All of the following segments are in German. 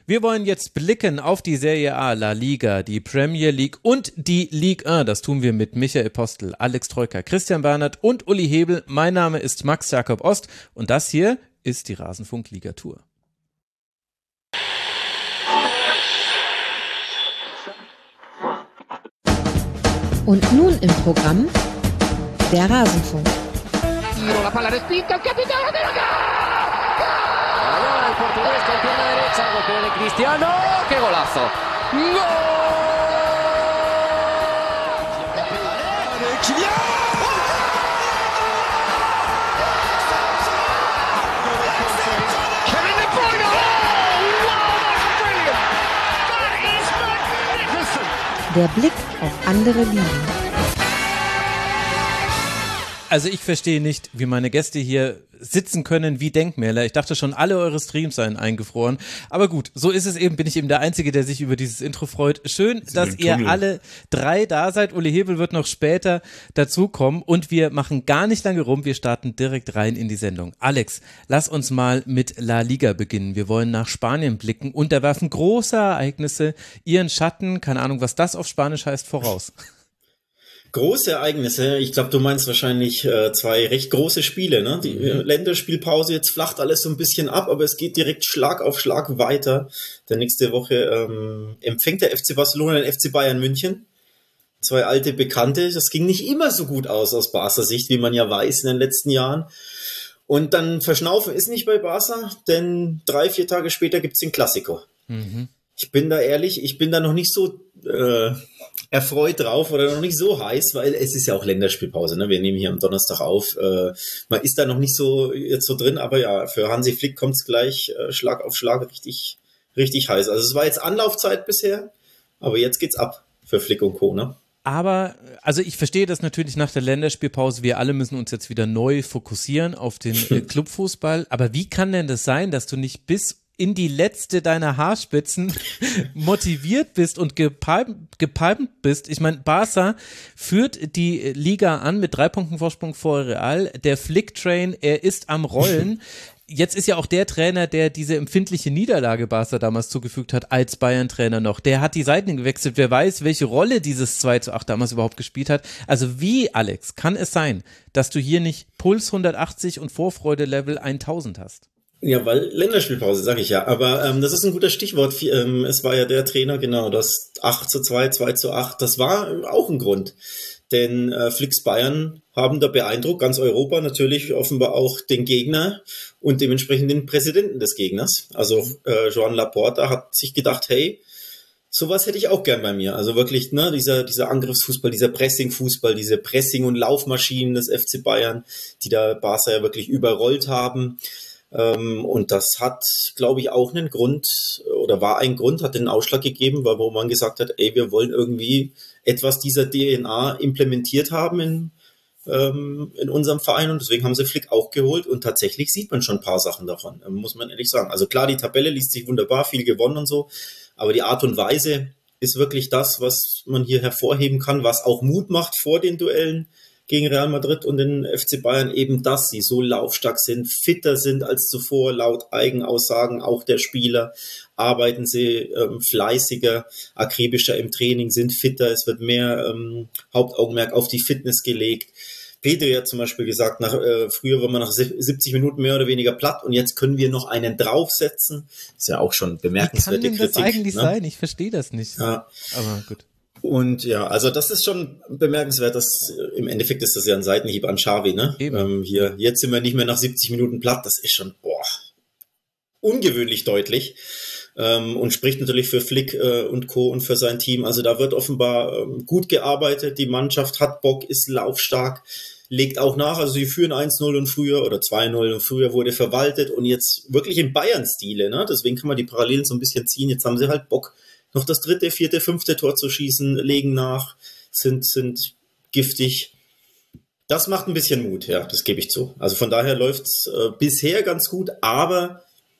Wir wollen jetzt blicken auf die Serie A, La Liga, die Premier League und die Ligue 1. Das tun wir mit Michael Postel, Alex Troika, Christian Bernhard und Uli Hebel. Mein Name ist Max Jakob Ost und das hier ist die Rasenfunk-Liga-Tour. Und nun im Programm der Rasenfunk. La palla respinta, il capitano della Allora il portoghese con pierna derecha, golpeo de Cristiano, che golazo! Gol! Kylian! Kevin De Bruyne! Oh, wow, that's brilliant! That is magnificent! Der Blick auf andere Ligen. Also ich verstehe nicht, wie meine Gäste hier sitzen können wie Denkmäler. Ich dachte schon, alle eure Streams seien eingefroren. Aber gut, so ist es eben, bin ich eben der Einzige, der sich über dieses Intro freut. Schön, dass ihr alle drei da seid. Uli Hebel wird noch später dazukommen und wir machen gar nicht lange rum. Wir starten direkt rein in die Sendung. Alex, lass uns mal mit La Liga beginnen. Wir wollen nach Spanien blicken und da werfen große Ereignisse ihren Schatten, keine Ahnung, was das auf Spanisch heißt, voraus. Große Ereignisse, ich glaube, du meinst wahrscheinlich zwei recht große Spiele, ne? Die Länderspielpause, jetzt flacht alles so ein bisschen ab, aber es geht direkt Schlag auf Schlag weiter. Der nächste Woche empfängt der FC Barcelona den FC Bayern München. Zwei alte Bekannte, das ging nicht immer so gut aus Barca Sicht, wie man ja weiß in den letzten Jahren. Und dann verschnaufen ist nicht bei Barca, denn 3-4 Tage später gibt's den Klassiko. Mhm. Ich bin da ehrlich, ich bin da noch nicht so erfreut drauf oder noch nicht so heiß, weil es ist ja auch Länderspielpause, ne? Wir nehmen hier am Donnerstag auf. Man ist da noch nicht so jetzt so drin, aber ja, für Hansi Flick kommt es gleich Schlag auf Schlag richtig, richtig heiß. Also es war jetzt Anlaufzeit bisher, aber jetzt geht's ab für Flick und Co., ne? Aber, also ich verstehe das natürlich nach der Länderspielpause, wir alle müssen uns jetzt wieder neu fokussieren auf den Clubfußball, aber wie kann denn das sein, dass du nicht bis in die letzte deiner Haarspitzen motiviert bist und gepalmt bist? Ich meine, Barca führt die Liga an mit 3 Punkten Vorsprung vor Real. Der Flick-Train, er ist am Rollen. Jetzt ist ja auch der Trainer, der diese empfindliche Niederlage Barca damals zugefügt hat, als Bayern-Trainer noch. Der hat die Seiten gewechselt. Wer weiß, welche Rolle dieses 2:8 damals überhaupt gespielt hat. Also wie, Alex, kann es sein, dass du hier nicht Puls 180 und Vorfreude-Level 1000 hast? Ja, weil Länderspielpause, sage ich ja. Aber das ist ein guter Stichwort. Es war ja der Trainer, genau, das 8:2, 2:8. Das war auch ein Grund. Denn Flicks Bayern haben da beeindruckt, ganz Europa, natürlich offenbar auch den Gegner und dementsprechend den Präsidenten des Gegners. Also Joan Laporta hat sich gedacht, hey, sowas hätte ich auch gern bei mir. Also wirklich, ne, dieser Angriffsfußball, dieser Pressingfußball, diese Pressing- und Laufmaschinen des FC Bayern, die da Barca ja wirklich überrollt haben. Und das hat, glaube ich, auch einen Grund oder war ein Grund, hat den Ausschlag gegeben, wo man gesagt hat, ey, wir wollen irgendwie etwas dieser DNA implementiert haben in unserem Verein und deswegen haben sie Flick auch geholt und tatsächlich sieht man schon ein paar Sachen davon, muss man ehrlich sagen. Also klar, die Tabelle liest sich wunderbar, viel gewonnen und so, aber die Art und Weise ist wirklich das, was man hier hervorheben kann, was auch Mut macht vor den Duellen gegen Real Madrid und den FC Bayern, eben, dass sie so laufstark sind, fitter sind als zuvor, laut Eigenaussagen auch der Spieler, arbeiten sie fleißiger, akribischer im Training, sind fitter, es wird mehr Hauptaugenmerk auf die Fitness gelegt. Pedri hat zum Beispiel gesagt, früher war man nach 70 Minuten mehr oder weniger platt und jetzt können wir noch einen draufsetzen. Ist ja auch schon bemerkenswerte Kritik. Wie kann denn das eigentlich sein? Ich verstehe das nicht. Ja. Aber gut. Und ja, also das ist schon bemerkenswert, dass im Endeffekt ist das ja ein Seitenhieb an Xavi, ne? Jetzt sind wir nicht mehr nach 70 Minuten platt, das ist schon ungewöhnlich deutlich und spricht natürlich für Flick und Co. und für sein Team. Also da wird offenbar gut gearbeitet, die Mannschaft hat Bock, ist laufstark, legt auch nach, also sie führen 1:0 und früher oder 2:0 und früher wurde verwaltet und jetzt wirklich im Bayern-Stile, ne? Deswegen kann man die Parallelen so ein bisschen ziehen, jetzt haben sie halt Bock, noch das 3., 4., 5. Tor zu schießen, legen nach, sind giftig. Das macht ein bisschen Mut, ja, das gebe ich zu. Also von daher läuft's bisher ganz gut, aber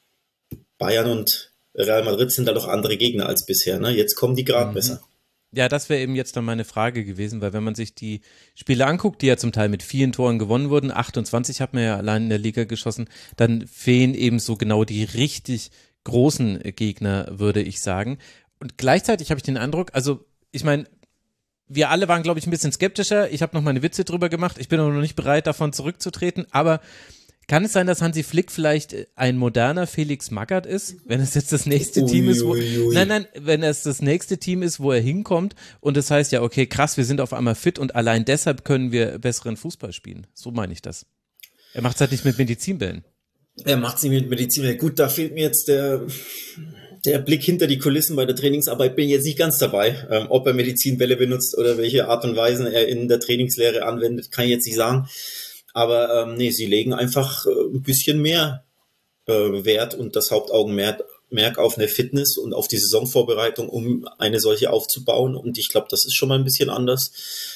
Bayern und Real Madrid sind halt auch andere Gegner als bisher, ne? Jetzt kommen die Gradmesser. Ja, das wäre eben jetzt dann meine Frage gewesen, weil wenn man sich die Spiele anguckt, die ja zum Teil mit vielen Toren gewonnen wurden, 28 hat man ja allein in der Liga geschossen, dann fehlen eben so genau die richtig großen Gegner, würde ich sagen. Und gleichzeitig habe ich den Eindruck, also ich meine, wir alle waren, glaube ich, ein bisschen skeptischer. Ich habe noch meine Witze drüber gemacht. Ich bin noch nicht bereit, davon zurückzutreten. Aber kann es sein, dass Hansi Flick vielleicht ein moderner Felix Magath ist, wenn es jetzt das nächste Team ist, wenn es das nächste Team ist, wo er hinkommt und das heißt ja, okay, krass, wir sind auf einmal fit und allein deshalb können wir besseren Fußball spielen. So meine ich das. Er macht es halt nicht mit Medizinbällen. Er macht es nicht mit Medizinbällen. Gut, da fehlt mir jetzt der Blick hinter die Kulissen bei der Trainingsarbeit. Bin jetzt nicht ganz dabei. Ob er Medizinbälle benutzt oder welche Art und Weisen er in der Trainingslehre anwendet, kann ich jetzt nicht sagen. Aber sie legen einfach ein bisschen mehr Wert und das Hauptaugenmerk auf eine Fitness und auf die Saisonvorbereitung, um eine solche aufzubauen. Und ich glaube, das ist schon mal ein bisschen anders.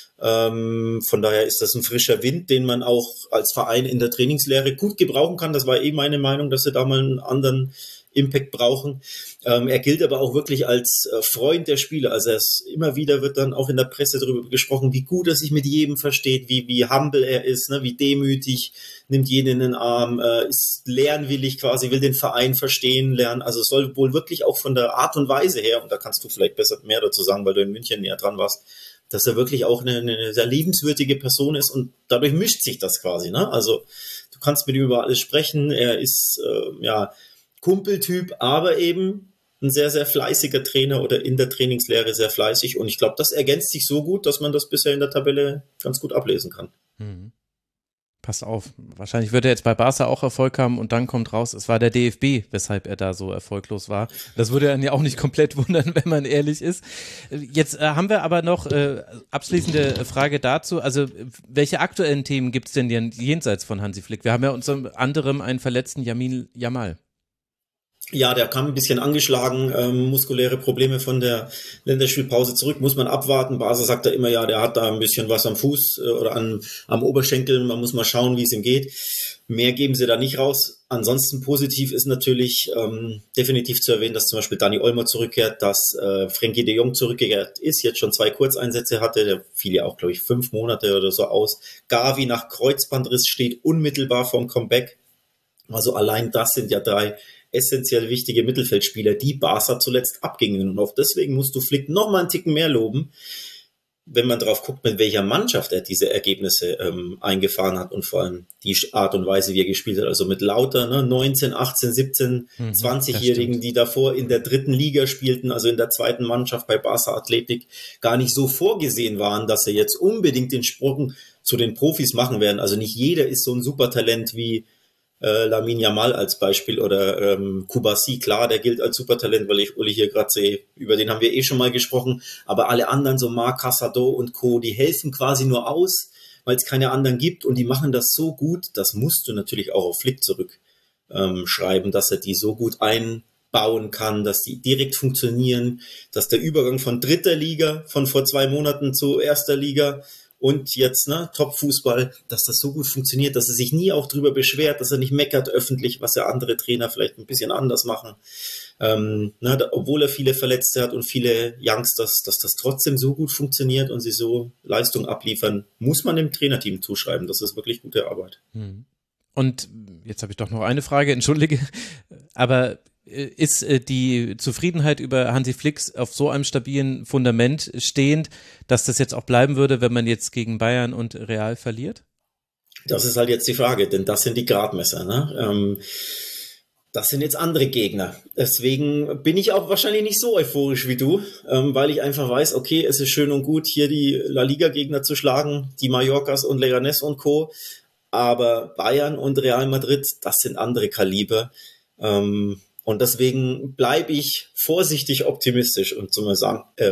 Von daher ist das ein frischer Wind, den man auch als Verein in der Trainingslehre gut gebrauchen kann. Das war meine Meinung, dass sie da mal einen anderen Impact brauchen. Er gilt aber auch wirklich als Freund der Spieler. Also immer wieder wird dann auch in der Presse darüber gesprochen, wie gut er sich mit jedem versteht, wie humble er ist, ne, wie demütig, nimmt jeden in den Arm, ist lernwillig quasi, will den Verein verstehen lernen. Also es soll wohl wirklich auch von der Art und Weise her, und da kannst du vielleicht besser mehr dazu sagen, weil du in München näher dran warst, dass er wirklich auch eine sehr liebenswürdige Person ist und dadurch mischt sich das quasi. Ne? Also du kannst mit ihm über alles sprechen. Er ist Kumpeltyp, aber eben ein sehr, sehr fleißiger Trainer oder in der Trainingslehre sehr fleißig. Und ich glaube, das ergänzt sich so gut, dass man das bisher in der Tabelle ganz gut ablesen kann. Passt auf, wahrscheinlich wird er jetzt bei Barca auch Erfolg haben und dann kommt raus, es war der DFB, weshalb er da so erfolglos war. Das würde einen ja auch nicht komplett wundern, wenn man ehrlich ist. Jetzt haben wir aber noch abschließende Frage dazu, also welche aktuellen Themen gibt es denn jenseits von Hansi Flick? Wir haben ja unter anderem einen verletzten Lamine Yamal. Ja, der kam ein bisschen angeschlagen, muskuläre Probleme von der Länderspielpause zurück, muss man abwarten. Barca sagt da immer, ja, der hat da ein bisschen was am Fuß oder am Oberschenkel, man muss mal schauen, wie es ihm geht. Mehr geben sie da nicht raus. Ansonsten positiv ist natürlich definitiv zu erwähnen, dass zum Beispiel Dani Olmo zurückkehrt, dass Frenkie de Jong zurückgekehrt ist, jetzt schon 2 Kurzeinsätze hatte, der fiel ja auch, glaube ich, 5 Monate oder so aus. Gavi nach Kreuzbandriss steht unmittelbar vorm Comeback. Also allein das sind ja 3 essentiell wichtige Mittelfeldspieler, die Barca zuletzt abgingen. Und auch deswegen musst du Flick noch mal einen Ticken mehr loben, wenn man drauf guckt, mit welcher Mannschaft er diese Ergebnisse eingefahren hat und vor allem die Art und Weise, wie er gespielt hat. Also mit lauter 19, 18, 17, 20-Jährigen, die davor in der 3. Liga spielten, also in der 2. Mannschaft bei Barca Athletic, gar nicht so vorgesehen waren, dass sie jetzt unbedingt den Sprung zu den Profis machen werden. Also nicht jeder ist so ein Supertalent wie Lamine Yamal als Beispiel oder Kubasi, klar, der gilt als Supertalent, weil ich Uli hier gerade sehe, über den haben wir schon mal gesprochen, aber alle anderen, so Marc Casado und Co., die helfen quasi nur aus, weil es keine anderen gibt und die machen das so gut, das musst du natürlich auch auf Flick zurückschreiben, dass er die so gut einbauen kann, dass die direkt funktionieren, dass der Übergang von 3. Liga, von vor 2 Monaten zu 1. Liga und jetzt, Top-Fußball, dass das so gut funktioniert, dass er sich nie auch drüber beschwert, dass er nicht meckert öffentlich, was ja andere Trainer vielleicht ein bisschen anders machen. Obwohl er viele Verletzte hat und viele Youngsters, dass das trotzdem so gut funktioniert und sie so Leistung abliefern, muss man dem Trainerteam zuschreiben. Das ist wirklich gute Arbeit. Und jetzt habe ich doch noch eine Frage, entschuldige, aber ist die Zufriedenheit über Hansi Flick auf so einem stabilen Fundament stehend, dass das jetzt auch bleiben würde, wenn man jetzt gegen Bayern und Real verliert? Das ist halt jetzt die Frage, denn das sind die Gradmesser. Ne? Das sind jetzt andere Gegner. Deswegen bin ich auch wahrscheinlich nicht so euphorisch wie du, weil ich einfach weiß, okay, es ist schön und gut, hier die La Liga-Gegner zu schlagen, die Mallorcas und Leganés und Co., aber Bayern und Real Madrid, das sind andere Kaliber. Und deswegen bleibe ich vorsichtig optimistisch, um es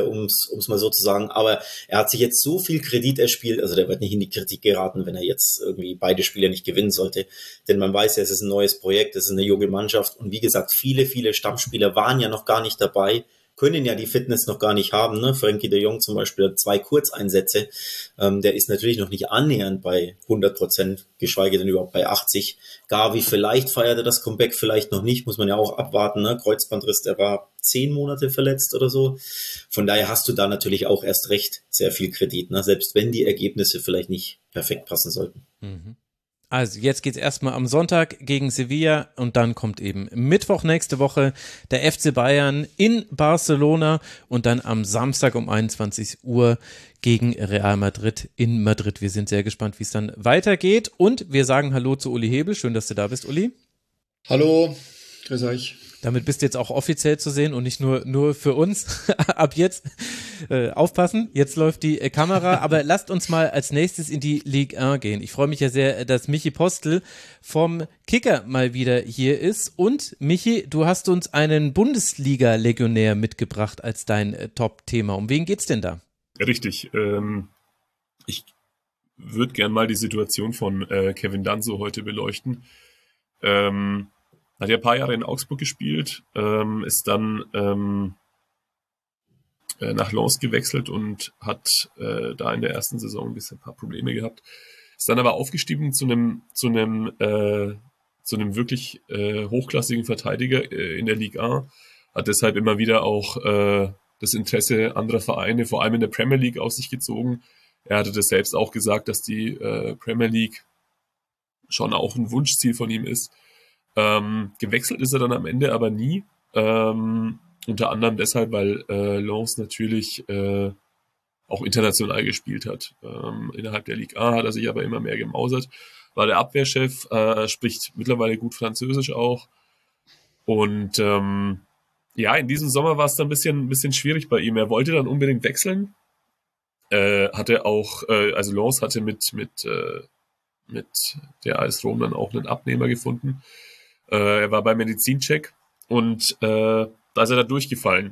mal so zu sagen. Aber er hat sich jetzt so viel Kredit erspielt, also der wird nicht in die Kritik geraten, wenn er jetzt irgendwie beide Spiele nicht gewinnen sollte. Denn man weiß ja, es ist ein neues Projekt, es ist eine junge Mannschaft. Und wie gesagt, viele, viele Stammspieler waren ja noch gar nicht dabei, können ja die Fitness noch gar nicht haben. Ne? Frenkie de Jong zum Beispiel hat 2 Kurzeinsätze. Der ist natürlich noch nicht annähernd bei 100%, geschweige denn überhaupt bei 80%. Gavi, vielleicht feiert er das Comeback, vielleicht noch nicht, muss man ja auch abwarten. Ne? Kreuzbandriss, der war 10 Monate verletzt oder so. Von daher hast du da natürlich auch erst recht sehr viel Kredit, ne? Selbst wenn die Ergebnisse vielleicht nicht perfekt passen sollten. Also jetzt geht's erstmal am Sonntag gegen Sevilla und dann kommt eben Mittwoch nächste Woche der FC Bayern in Barcelona und dann am Samstag um 21 Uhr gegen Real Madrid in Madrid. Wir sind sehr gespannt, wie es dann weitergeht und wir sagen Hallo zu Uli Hebel. Schön, dass du da bist, Uli. Hallo, grüß euch. Damit bist du jetzt auch offiziell zu sehen und nicht nur für uns. Ab jetzt aufpassen, jetzt läuft die Kamera. Aber lasst uns mal als nächstes in die Ligue 1 gehen. Ich freue mich ja sehr, dass Michi Postel vom Kicker mal wieder hier ist. Und Michi, du hast uns einen Bundesliga-Legionär mitgebracht als dein Top-Thema. Um wen geht's denn da? Richtig. Ich würde gern mal die Situation von Kevin Danso heute beleuchten. Hat ja ein paar Jahre in Augsburg gespielt, ist dann nach Lens gewechselt und hat da in der ersten Saison ein paar Probleme gehabt. Ist dann aber aufgestiegen zu einem wirklich hochklassigen Verteidiger in der Ligue 1. Hat deshalb immer wieder auch das Interesse anderer Vereine, vor allem in der Premier League, auf sich gezogen. Er hatte das selbst auch gesagt, dass die Premier League schon auch ein Wunschziel von ihm ist. Gewechselt ist er dann am Ende aber nie. Unter anderem deshalb, weil Lens natürlich auch international gespielt hat. Innerhalb der Ligue 1 hat er sich aber immer mehr gemausert. War der Abwehrchef, spricht mittlerweile gut Französisch auch. Und in diesem Sommer war es dann ein bisschen schwierig bei ihm. Er wollte dann unbedingt wechseln. Hatte auch, also Lens hatte mit der AS Rom dann auch einen Abnehmer gefunden. Er war beim Medizincheck und da ist er da durchgefallen.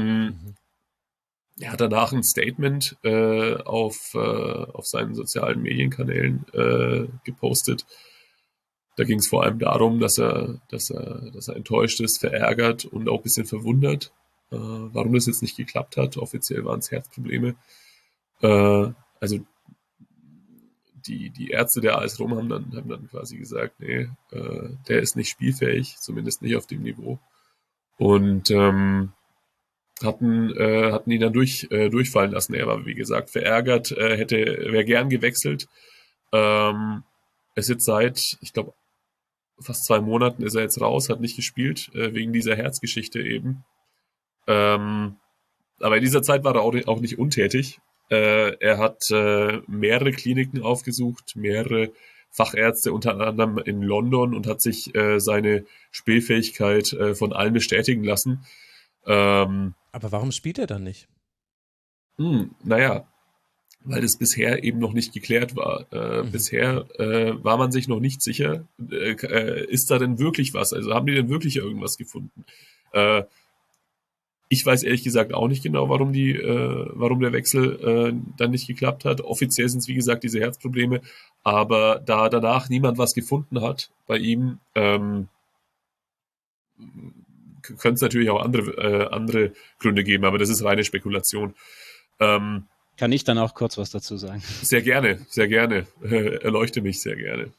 Er hat danach ein Statement auf seinen sozialen Medienkanälen gepostet. Da ging es vor allem darum, dass er enttäuscht ist, verärgert und auch ein bisschen verwundert, warum das jetzt nicht geklappt hat. Offiziell waren es Herzprobleme. Also die Ärzte der AS Rom haben dann quasi gesagt, nee, der ist nicht spielfähig, zumindest nicht auf dem Niveau. Und hatten ihn dann durchfallen lassen. Er war, wie gesagt, verärgert, wäre gern gewechselt. Es ist jetzt seit, ich glaube, fast 2 Monaten ist er jetzt raus, hat nicht gespielt, wegen dieser Herzgeschichte eben. Aber in dieser Zeit war er auch nicht untätig. Er hat mehrere Kliniken aufgesucht, mehrere Fachärzte, unter anderem in London, und hat sich seine Spielfähigkeit von allen bestätigen lassen. Aber warum spielt er dann nicht? Naja, weil das bisher eben noch nicht geklärt war. Bisher war man sich noch nicht sicher, ist da denn wirklich was? Also haben die denn wirklich irgendwas gefunden? Ich weiß ehrlich gesagt auch nicht genau, warum der Wechsel dann nicht geklappt hat. Offiziell sind es, wie gesagt, diese Herzprobleme. Aber da danach niemand was gefunden hat bei ihm, können es natürlich auch andere Gründe geben. Aber das ist reine Spekulation. Kann ich dann auch kurz was dazu sagen? Sehr gerne, sehr gerne. Erleuchte mich sehr gerne.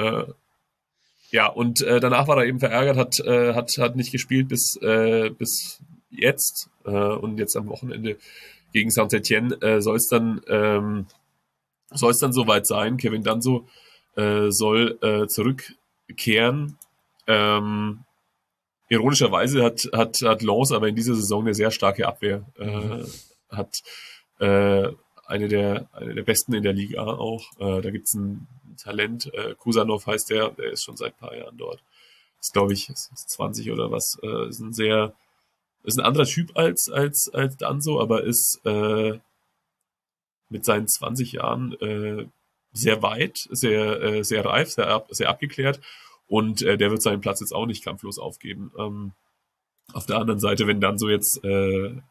Und danach war er eben verärgert, hat nicht gespielt bis jetzt. Und jetzt am Wochenende gegen Saint-Étienne soll es dann soweit sein. Kevin Danso soll zurückkehren. Ironischerweise hat Lens aber in dieser Saison eine sehr starke Abwehr. Hat eine der besten in der Liga auch. Da gibt es ein Talent, Kusanov heißt der ist schon seit ein paar Jahren dort. Ist, glaube ich, ist 20 oder was. Ist ein anderer Typ als Danso, aber ist mit seinen 20 Jahren sehr weit, sehr reif, sehr abgeklärt, und der wird seinen Platz jetzt auch nicht kampflos aufgeben. Auf der anderen Seite, wenn Danso jetzt wenn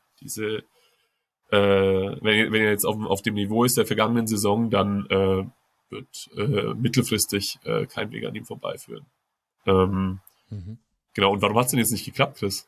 er jetzt auf dem Niveau ist der vergangenen Saison, dann wird mittelfristig kein Weg an ihm vorbeiführen. Genau, und warum hat es denn jetzt nicht geklappt, Chris?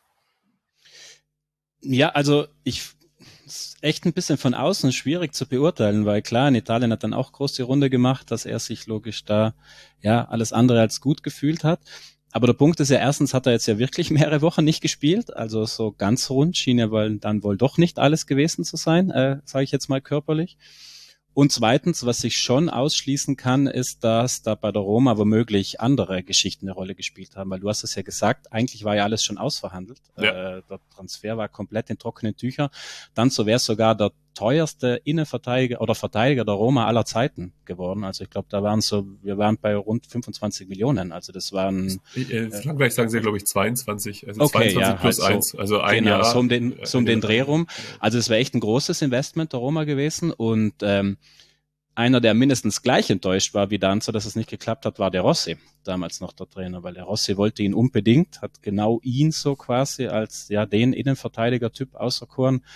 Ja, also ist echt ein bisschen von außen schwierig zu beurteilen, weil klar, in Italien hat dann auch groß die Runde gemacht, dass er sich logisch da alles andere als gut gefühlt hat. Aber der Punkt ist ja, erstens hat er jetzt ja wirklich mehrere Wochen nicht gespielt, also so ganz rund schien ja dann wohl doch nicht alles gewesen zu sein, sage ich jetzt mal körperlich. Und zweitens, was ich schon ausschließen kann, ist, dass da bei der Roma womöglich andere Geschichten eine Rolle gespielt haben, weil du hast es ja gesagt, eigentlich war ja alles schon ausverhandelt. Ja. Der Transfer war komplett in trockenen Tüchern. Dann so wäre es sogar der teuerste Innenverteidiger oder Verteidiger der Roma aller Zeiten geworden. Also ich glaube, wir waren bei rund 25 Millionen. Also das waren... Frankreich sagen sie, glaube ich, 22. Also okay, 22 ja, plus halt 1. Also ein genau, Jahr. so um den Dreh rum. Also es wäre echt ein großes Investment der Roma gewesen. Und einer, der mindestens gleich enttäuscht war wie Danzo, dass es nicht geklappt hat, war der Rossi, damals noch der Trainer, weil der Rossi wollte ihn unbedingt, hat genau ihn so quasi als den Innenverteidiger-Typ auserkoren,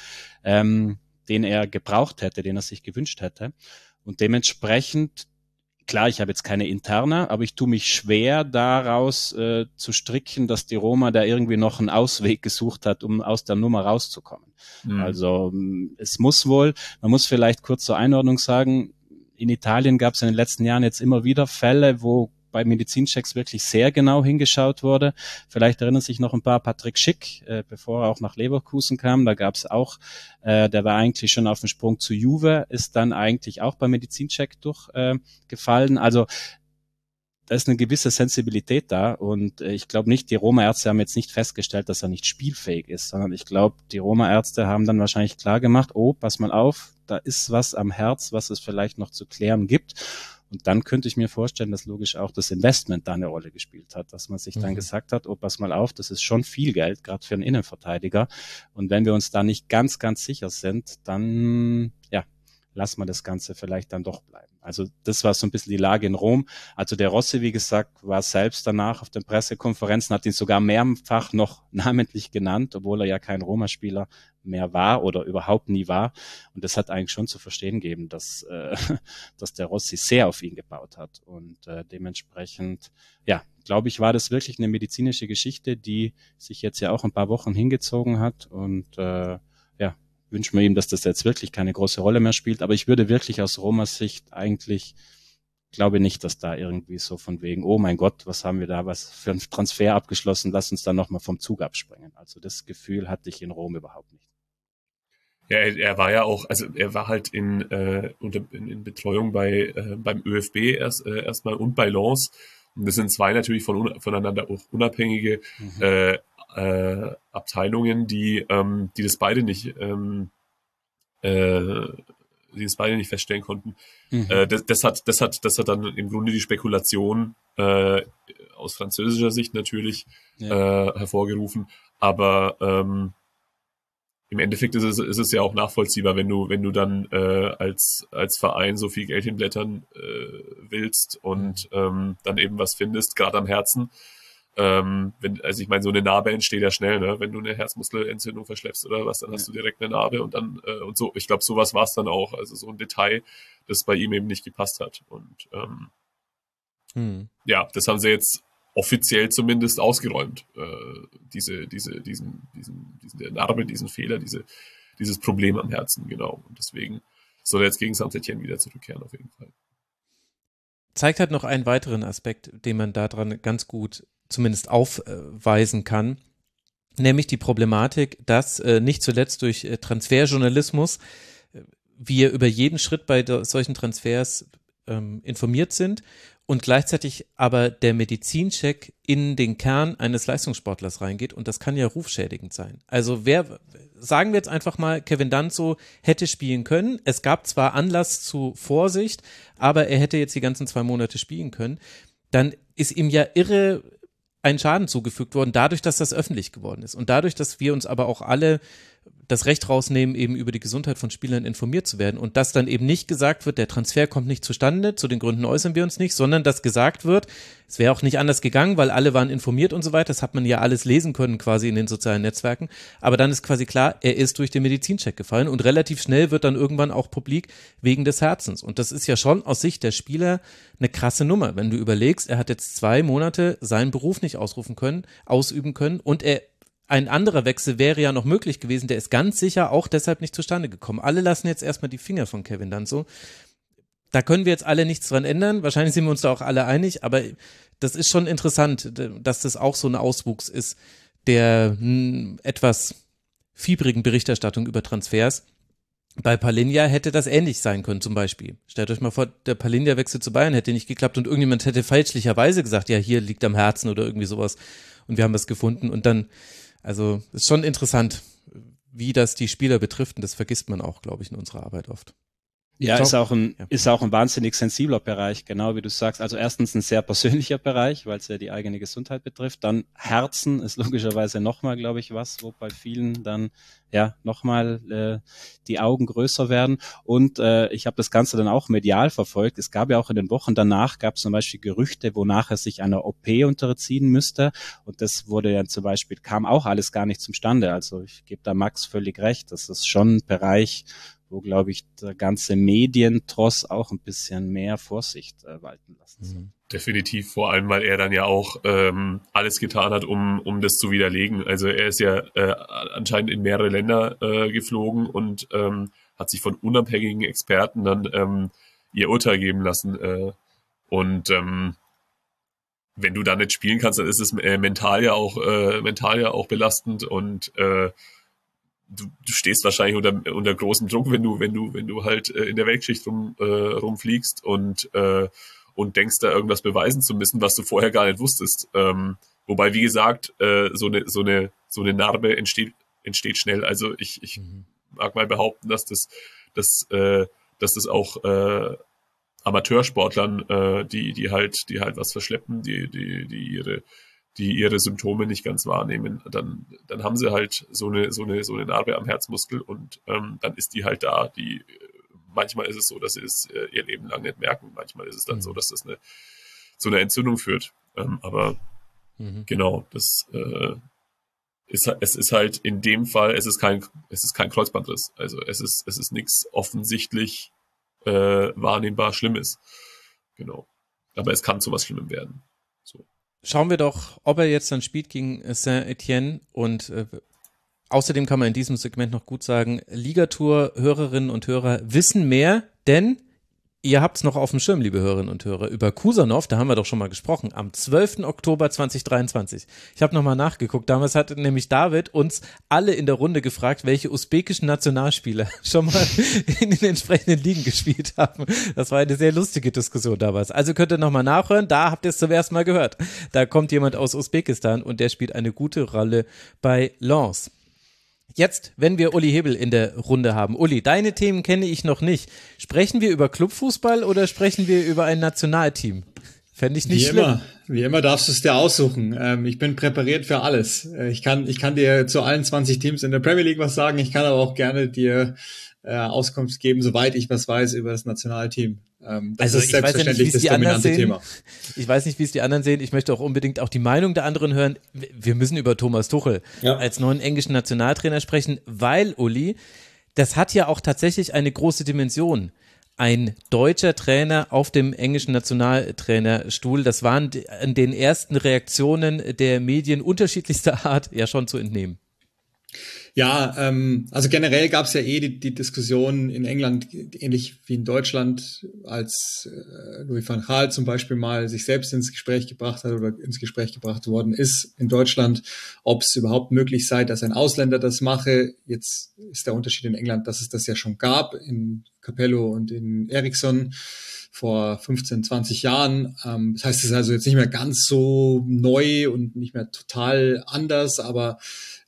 den er gebraucht hätte, den er sich gewünscht hätte. Und dementsprechend, klar, ich habe jetzt keine Interne, aber ich tue mich schwer daraus zu stricken, dass die Roma da irgendwie noch einen Ausweg gesucht hat, um aus der Nummer rauszukommen. Also es muss wohl, man muss vielleicht kurz zur Einordnung sagen, in Italien gab es in den letzten Jahren jetzt immer wieder Fälle, wo bei Medizinchecks wirklich sehr genau hingeschaut wurde. Vielleicht erinnern sich noch ein paar Patrick Schick, bevor er auch nach Leverkusen kam. Da gab es auch, der war eigentlich schon auf dem Sprung zu Juve, ist dann eigentlich auch beim Medizincheck durchgefallen. Also da ist eine gewisse Sensibilität da und ich glaube nicht, die Roma-Ärzte haben jetzt nicht festgestellt, dass er nicht spielfähig ist, sondern ich glaube, die Roma-Ärzte haben dann wahrscheinlich klar gemacht, oh, pass mal auf, da ist was am Herz, was es vielleicht noch zu klären gibt. Und dann könnte ich mir vorstellen, dass logisch auch das Investment da eine Rolle gespielt hat, dass man sich dann gesagt hat, oh, pass mal auf, das ist schon viel Geld, gerade für einen Innenverteidiger. Und wenn wir uns da nicht ganz, ganz sicher sind, dann, lassen wir das Ganze vielleicht dann doch bleiben. Also das war so ein bisschen die Lage in Rom. Also der Rossi, wie gesagt, war selbst danach auf den Pressekonferenzen, hat ihn sogar mehrfach noch namentlich genannt, obwohl er ja kein Roma-Spieler mehr war oder überhaupt nie war. Und das hat eigentlich schon zu verstehen gegeben, dass der Rossi sehr auf ihn gebaut hat. Und dementsprechend, glaube ich, war das wirklich eine medizinische Geschichte, die sich jetzt ja auch ein paar Wochen hingezogen hat. Und wünschen wir ihm, dass das jetzt wirklich keine große Rolle mehr spielt. Aber ich würde wirklich aus Romas Sicht eigentlich, glaube nicht, dass da irgendwie so von wegen, oh mein Gott, was haben wir da, was für ein Transfer abgeschlossen, lass uns dann nochmal vom Zug abspringen. Also das Gefühl hatte ich in Rom überhaupt nicht. Ja, er war ja auch, also er war halt in Betreuung beim ÖFB erstmal und bei Lens. Und das sind zwei natürlich voneinander auch unabhängige Abteilungen, die das beide nicht feststellen konnten. Das hat dann im Grunde die Spekulation aus französischer Sicht natürlich hervorgerufen. Aber im Endeffekt ist es ja auch nachvollziehbar, wenn du dann als Verein so viel Geld hinblättern willst und dann eben was findest, gerade am Herzen. Also ich meine, so eine Narbe entsteht ja schnell, ne? Wenn du eine Herzmuskelentzündung verschleppst oder was, dann hast du direkt eine Narbe und dann und so. Ich glaube, sowas war es dann auch. Also so ein Detail, das bei ihm eben nicht gepasst hat. Und das haben sie jetzt offiziell zumindest ausgeräumt. Diese Narbe, diesen Fehler, dieses Problem am Herzen, genau. Und deswegen soll er jetzt gegen Saint-Étienne wieder zurückkehren, auf jeden Fall. Zeigt halt noch einen weiteren Aspekt, den man daran ganz gut zumindest aufweisen kann, nämlich die Problematik, dass nicht zuletzt durch Transferjournalismus wir über jeden Schritt bei solchen Transfers informiert sind und gleichzeitig aber der Medizincheck in den Kern eines Leistungssportlers reingeht und das kann ja rufschädigend sein. Also sagen wir jetzt einfach mal, Kevin Danso hätte spielen können. Es gab zwar Anlass zu Vorsicht, aber er hätte jetzt die ganzen 2 Monate spielen können. Dann ist ihm ja irre ein Schaden zugefügt worden, dadurch, dass das öffentlich geworden ist und dadurch, dass wir uns aber auch alle das Recht rausnehmen, eben über die Gesundheit von Spielern informiert zu werden und dass dann eben nicht gesagt wird, der Transfer kommt nicht zustande, zu den Gründen äußern wir uns nicht, sondern dass gesagt wird, es wäre auch nicht anders gegangen, weil alle waren informiert und so weiter, das hat man ja alles lesen können quasi in den sozialen Netzwerken, aber dann ist quasi klar, er ist durch den Medizincheck gefallen und relativ schnell wird dann irgendwann auch publik wegen des Herzens und das ist ja schon aus Sicht der Spieler eine krasse Nummer, wenn du überlegst, er hat jetzt 2 Monate seinen Beruf nicht ausüben können und ein anderer Wechsel wäre ja noch möglich gewesen, der ist ganz sicher auch deshalb nicht zustande gekommen. Alle lassen jetzt erstmal die Finger von Kevin Danso. Da können wir jetzt alle nichts dran ändern, wahrscheinlich sind wir uns da auch alle einig, aber das ist schon interessant, dass das auch so ein Auswuchs ist der etwas fiebrigen Berichterstattung über Transfers, bei Palinja hätte das ähnlich sein können zum Beispiel. Stellt euch mal vor, der Palinja-Wechsel zu Bayern hätte nicht geklappt und irgendjemand hätte fälschlicherweise gesagt, ja, hier liegt am Herzen oder irgendwie sowas und wir haben das gefunden und dann, also ist schon interessant, wie das die Spieler betrifft und das vergisst man auch, glaube ich, in unserer Arbeit oft. Ja, ist auch ein wahnsinnig sensibler Bereich, genau wie du sagst. Also erstens ein sehr persönlicher Bereich, weil es ja die eigene Gesundheit betrifft. Dann Herzen ist logischerweise nochmal, glaube ich, was, wo bei vielen dann ja nochmal die Augen größer werden. Und ich habe das Ganze dann auch medial verfolgt. Es gab ja auch in den Wochen danach, gab es zum Beispiel Gerüchte, wonach er sich einer OP unterziehen müsste. Und das wurde ja zum Beispiel, kam auch alles gar nicht zustande. Also ich gebe da Max völlig recht. Das ist schon ein Bereich, wo, glaube ich, der ganze Medientross auch ein bisschen mehr Vorsicht walten lassen soll. Definitiv, vor allem, weil er dann ja auch alles getan hat, um das zu widerlegen. Also er ist ja anscheinend in mehrere Länder geflogen und hat sich von unabhängigen Experten dann ihr Urteil geben lassen. Und wenn du da nicht spielen kannst, dann ist es mental ja auch belastend und du stehst wahrscheinlich unter großem Druck, wenn du halt in der Weltschicht rumfliegst und denkst, da irgendwas beweisen zu müssen, was du vorher gar nicht wusstest. Wobei, wie gesagt, so eine Narbe entsteht schnell. Also ich mag mal behaupten, dass das auch Amateursportlern, die halt was verschleppen, die ihre Symptome nicht ganz wahrnehmen, dann haben sie halt so eine Narbe am Herzmuskel und dann ist die halt da. Manchmal ist es so, dass sie es ihr Leben lang nicht merken. Manchmal ist es dann so, dass das zu einer Entzündung führt. Aber genau, es ist halt in dem Fall, es ist kein Kreuzbandriss. Also es ist nichts offensichtlich wahrnehmbar Schlimmes. Genau. Aber es kann zu was Schlimmem werden. So. Schauen wir doch, ob er jetzt dann spielt gegen Saint-Etienne und außerdem kann man in diesem Segment noch gut sagen, Ligatur-Hörerinnen und Hörer wissen mehr, denn ihr habt's noch auf dem Schirm, liebe Hörerinnen und Hörer, über Kusanov, da haben wir doch schon mal gesprochen, am 12. Oktober 2023. Ich habe nochmal nachgeguckt, damals hat nämlich David uns alle in der Runde gefragt, welche usbekischen Nationalspieler schon mal in den entsprechenden Ligen gespielt haben. Das war eine sehr lustige Diskussion damals. Also könnt ihr nochmal nachhören, da habt ihr es zum ersten Mal gehört. Da kommt jemand aus Usbekistan und der spielt eine gute Rolle bei Lens. Jetzt, wenn wir Uli Hebel in der Runde haben. Uli, deine Themen kenne ich noch nicht. Sprechen wir über Clubfußball oder sprechen wir über ein Nationalteam? Fände ich nicht schlimm. Wie immer darfst du es dir aussuchen. Ich bin präpariert für alles. Ich kann dir zu allen 20 Teams in der Premier League was sagen. Ich kann aber auch gerne dir Auskunft geben, soweit ich was weiß über das Nationalteam. Das ist selbstverständlich das dominante Thema. Ich weiß nicht, wie es die anderen sehen. Ich möchte auch unbedingt auch die Meinung der anderen hören. Wir müssen über Thomas Tuchel als neuen englischen Nationaltrainer sprechen, weil, Uli, das hat ja auch tatsächlich eine große Dimension. Ein deutscher Trainer auf dem englischen Nationaltrainerstuhl, das waren in den ersten Reaktionen der Medien unterschiedlichster Art ja schon zu entnehmen. Ja, also generell gab es ja die Diskussion in England, ähnlich wie in Deutschland, als Louis van Gaal zum Beispiel mal sich selbst ins Gespräch gebracht hat oder ins Gespräch gebracht worden ist in Deutschland, ob es überhaupt möglich sei, dass ein Ausländer das mache. Jetzt ist der Unterschied in England, dass es das ja schon gab, in Capello und in Eriksson vor 15, 20 Jahren. Das heißt, es ist also jetzt nicht mehr ganz so neu und nicht mehr total anders, aber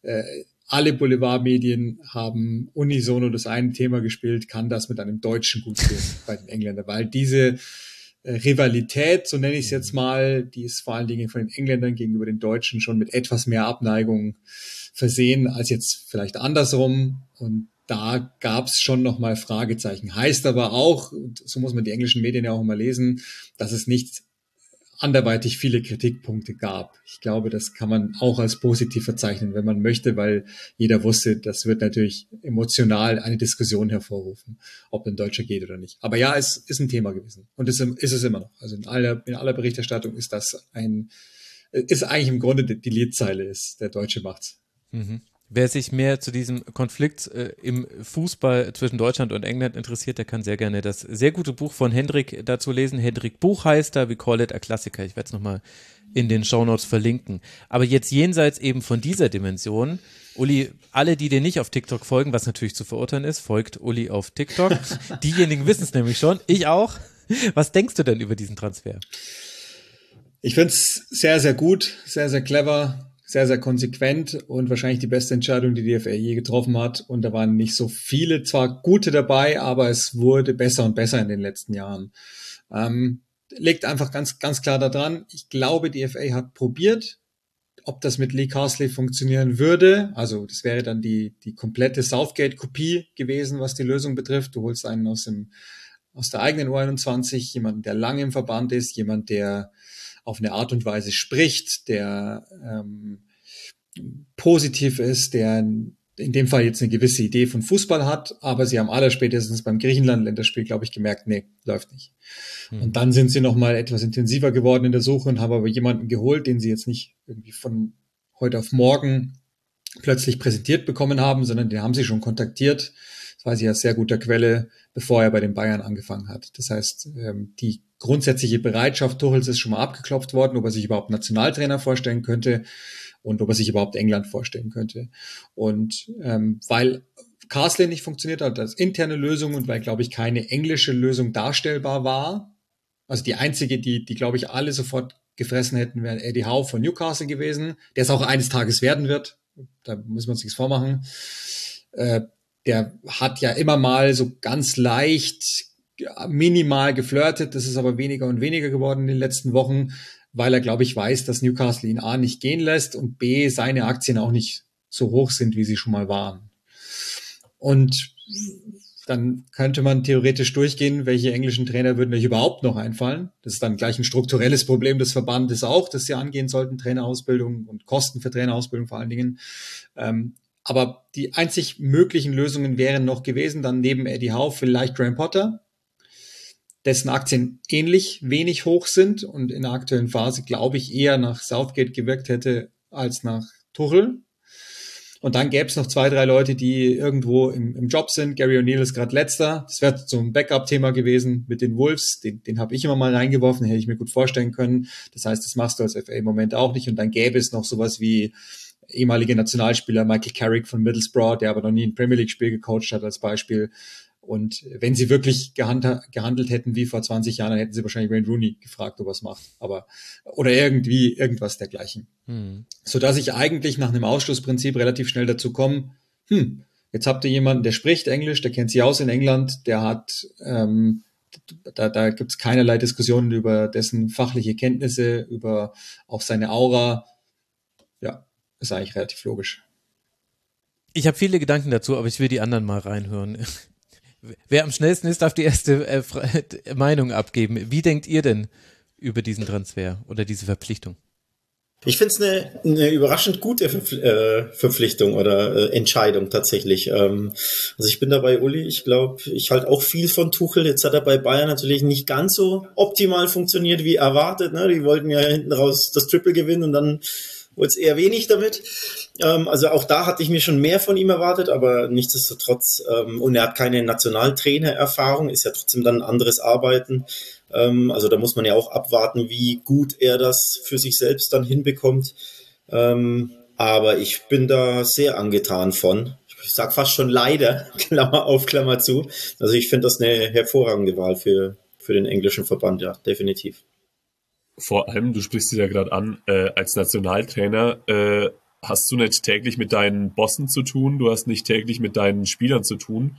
alle Boulevardmedien haben unisono das eine Thema gespielt, kann das mit einem Deutschen gut gehen bei den Engländern, weil diese Rivalität, so nenne ich es jetzt mal, die ist vor allen Dingen von den Engländern gegenüber den Deutschen schon mit etwas mehr Abneigung versehen als jetzt vielleicht andersrum, und da gab es schon nochmal Fragezeichen. Heißt aber auch, und so muss man die englischen Medien ja auch immer lesen, dass es nicht anderweitig viele Kritikpunkte gab. Ich glaube, das kann man auch als positiv verzeichnen, wenn man möchte, weil jeder wusste, das wird natürlich emotional eine Diskussion hervorrufen, ob ein Deutscher geht oder nicht. Aber ja, es ist ein Thema gewesen und ist es immer noch. Also in aller Berichterstattung ist das ist eigentlich im Grunde die Liedzeile ist, der Deutsche macht's. Mhm. Wer sich mehr zu diesem Konflikt im Fußball zwischen Deutschland und England interessiert, der kann sehr gerne das sehr gute Buch von Hendrik dazu lesen. Hendrik Buchheister, We Call It a Klassiker. Ich werde es nochmal in den Shownotes verlinken. Aber jetzt jenseits eben von dieser Dimension, Uli, alle, die dir nicht auf TikTok folgen, was natürlich zu verurteilen ist, folgt Uli auf TikTok. Diejenigen wissen es nämlich schon, ich auch. Was denkst du denn über diesen Transfer? Ich finde es sehr, sehr gut, sehr, sehr clever, sehr, sehr konsequent und wahrscheinlich die beste Entscheidung, die DFL je getroffen hat. Und da waren nicht so viele, zwar gute dabei, aber es wurde besser und besser in den letzten Jahren. Liegt einfach ganz, ganz klar daran. Ich glaube, die FA hat probiert, ob das mit Lee Carsley funktionieren würde. Also das wäre dann die komplette Southgate-Kopie gewesen, was die Lösung betrifft. Du holst einen aus der eigenen U21, jemanden, der lange im Verband ist, jemand, der auf eine Art und Weise spricht, der positiv ist, der in dem Fall jetzt eine gewisse Idee von Fußball hat, aber sie haben allerspätestens beim Griechenland-Länderspiel, glaube ich, gemerkt, nee, läuft nicht. Und dann sind sie nochmal etwas intensiver geworden in der Suche und haben aber jemanden geholt, den sie jetzt nicht irgendwie von heute auf morgen plötzlich präsentiert bekommen haben, sondern den haben sie schon kontaktiert. Das weiß ich aus sehr guter Quelle, bevor er bei den Bayern angefangen hat. Das heißt, die grundsätzliche Bereitschaft Tuchels ist schon mal abgeklopft worden, ob er sich überhaupt Nationaltrainer vorstellen könnte und ob er sich überhaupt England vorstellen könnte. Und weil Carsley nicht funktioniert hat als interne Lösung und weil, glaube ich, keine englische Lösung darstellbar war, also die einzige, die glaube ich, alle sofort gefressen hätten, wäre Eddie Howe von Newcastle gewesen, der es auch eines Tages werden wird. Da müssen wir uns nichts vormachen. Der hat ja immer mal so ganz leicht minimal geflirtet, das ist aber weniger und weniger geworden in den letzten Wochen, weil er, glaube ich, weiß, dass Newcastle ihn A nicht gehen lässt und B, seine Aktien auch nicht so hoch sind, wie sie schon mal waren. Und dann könnte man theoretisch durchgehen, welche englischen Trainer würden euch überhaupt noch einfallen. Das ist dann gleich ein strukturelles Problem des Verbandes auch, das sie angehen sollten, Trainerausbildung und Kosten für Trainerausbildung vor allen Dingen. Aber die einzig möglichen Lösungen wären noch gewesen, dann neben Eddie Howe vielleicht Graham Potter, dessen Aktien ähnlich wenig hoch sind und in der aktuellen Phase, glaube ich, eher nach Southgate gewirkt hätte als nach Tuchel. Und dann gäbe es noch 2, 3 Leute, die irgendwo im Job sind. Gary O'Neill ist gerade letzter. Das wäre so ein Backup-Thema gewesen mit den Wolves. Den habe ich immer mal reingeworfen, hätte ich mir gut vorstellen können. Das heißt, das machst du als FA im Moment auch nicht. Und dann gäbe es noch sowas wie ehemalige Nationalspieler Michael Carrick von Middlesbrough, der aber noch nie ein Premier League-Spiel gecoacht hat als Beispiel. Und wenn sie wirklich gehandelt hätten wie vor 20 Jahren, dann hätten sie wahrscheinlich Wayne Rooney gefragt, ob er es macht. Oder irgendwas dergleichen. Sodass ich eigentlich nach einem Ausschlussprinzip relativ schnell dazu komme, jetzt habt ihr jemanden, der spricht Englisch, der kennt sich aus in England, der hat, da gibt's keinerlei Diskussionen über dessen fachliche Kenntnisse, über auch seine Aura. Ja, ist eigentlich relativ logisch. Ich habe viele Gedanken dazu, aber ich will die anderen mal reinhören. Wer am schnellsten ist, darf die erste Meinung abgeben. Wie denkt ihr denn über diesen Transfer oder diese Verpflichtung? Ich finde es eine überraschend gute Verpflichtung oder Entscheidung tatsächlich. Also ich bin da bei Uli, ich glaube, ich halte auch viel von Tuchel. Jetzt hat er bei Bayern natürlich nicht ganz so optimal funktioniert wie erwartet. Ne? Die wollten ja hinten raus das Triple gewinnen und dann wurde es eher wenig damit. Also auch da hatte ich mir schon mehr von ihm erwartet, aber nichtsdestotrotz, und er hat keine Nationaltrainer-Erfahrung, ist ja trotzdem dann ein anderes Arbeiten. Also da muss man ja auch abwarten, wie gut er das für sich selbst dann hinbekommt. Aber ich bin da sehr angetan von. Ich sag fast schon leider, Klammer auf, Klammer zu. Also ich finde das eine hervorragende Wahl für den englischen Verband, ja, definitiv. Vor allem, du sprichst es ja gerade an, als Nationaltrainer hast du nicht täglich mit deinen Bossen zu tun, du hast nicht täglich mit deinen Spielern zu tun.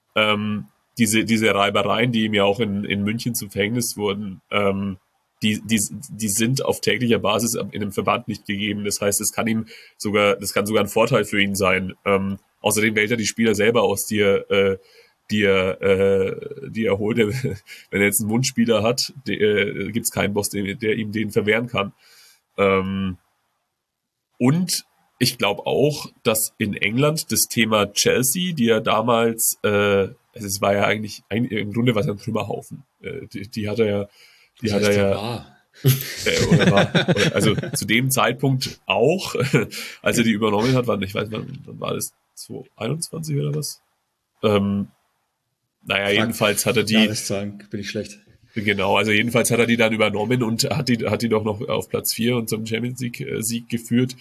Diese Reibereien, die ihm ja auch in München zum Verhängnis wurden, die sind auf täglicher Basis in einem Verband nicht gegeben. Das heißt, das kann sogar ein Vorteil für ihn sein. Außerdem wählt er die Spieler selber aus, die er holt. Wenn er jetzt einen Wunschspieler hat, gibt es keinen Boss, der ihm den verwehren kann. Und ich glaube auch, dass in England das Thema Chelsea, die ja damals, es war ja eigentlich im Grunde was ein Trümmerhaufen. Die hat er ja Also zu dem Zeitpunkt auch, als er die übernommen hat, ich weiß, wann war das, 2021 oder was? Jedenfalls hat er die... Jahreszahlen bin ich schlecht. Genau, also jedenfalls hat er die dann übernommen und hat die doch noch auf Platz 4 und zum Champions League Sieg geführt,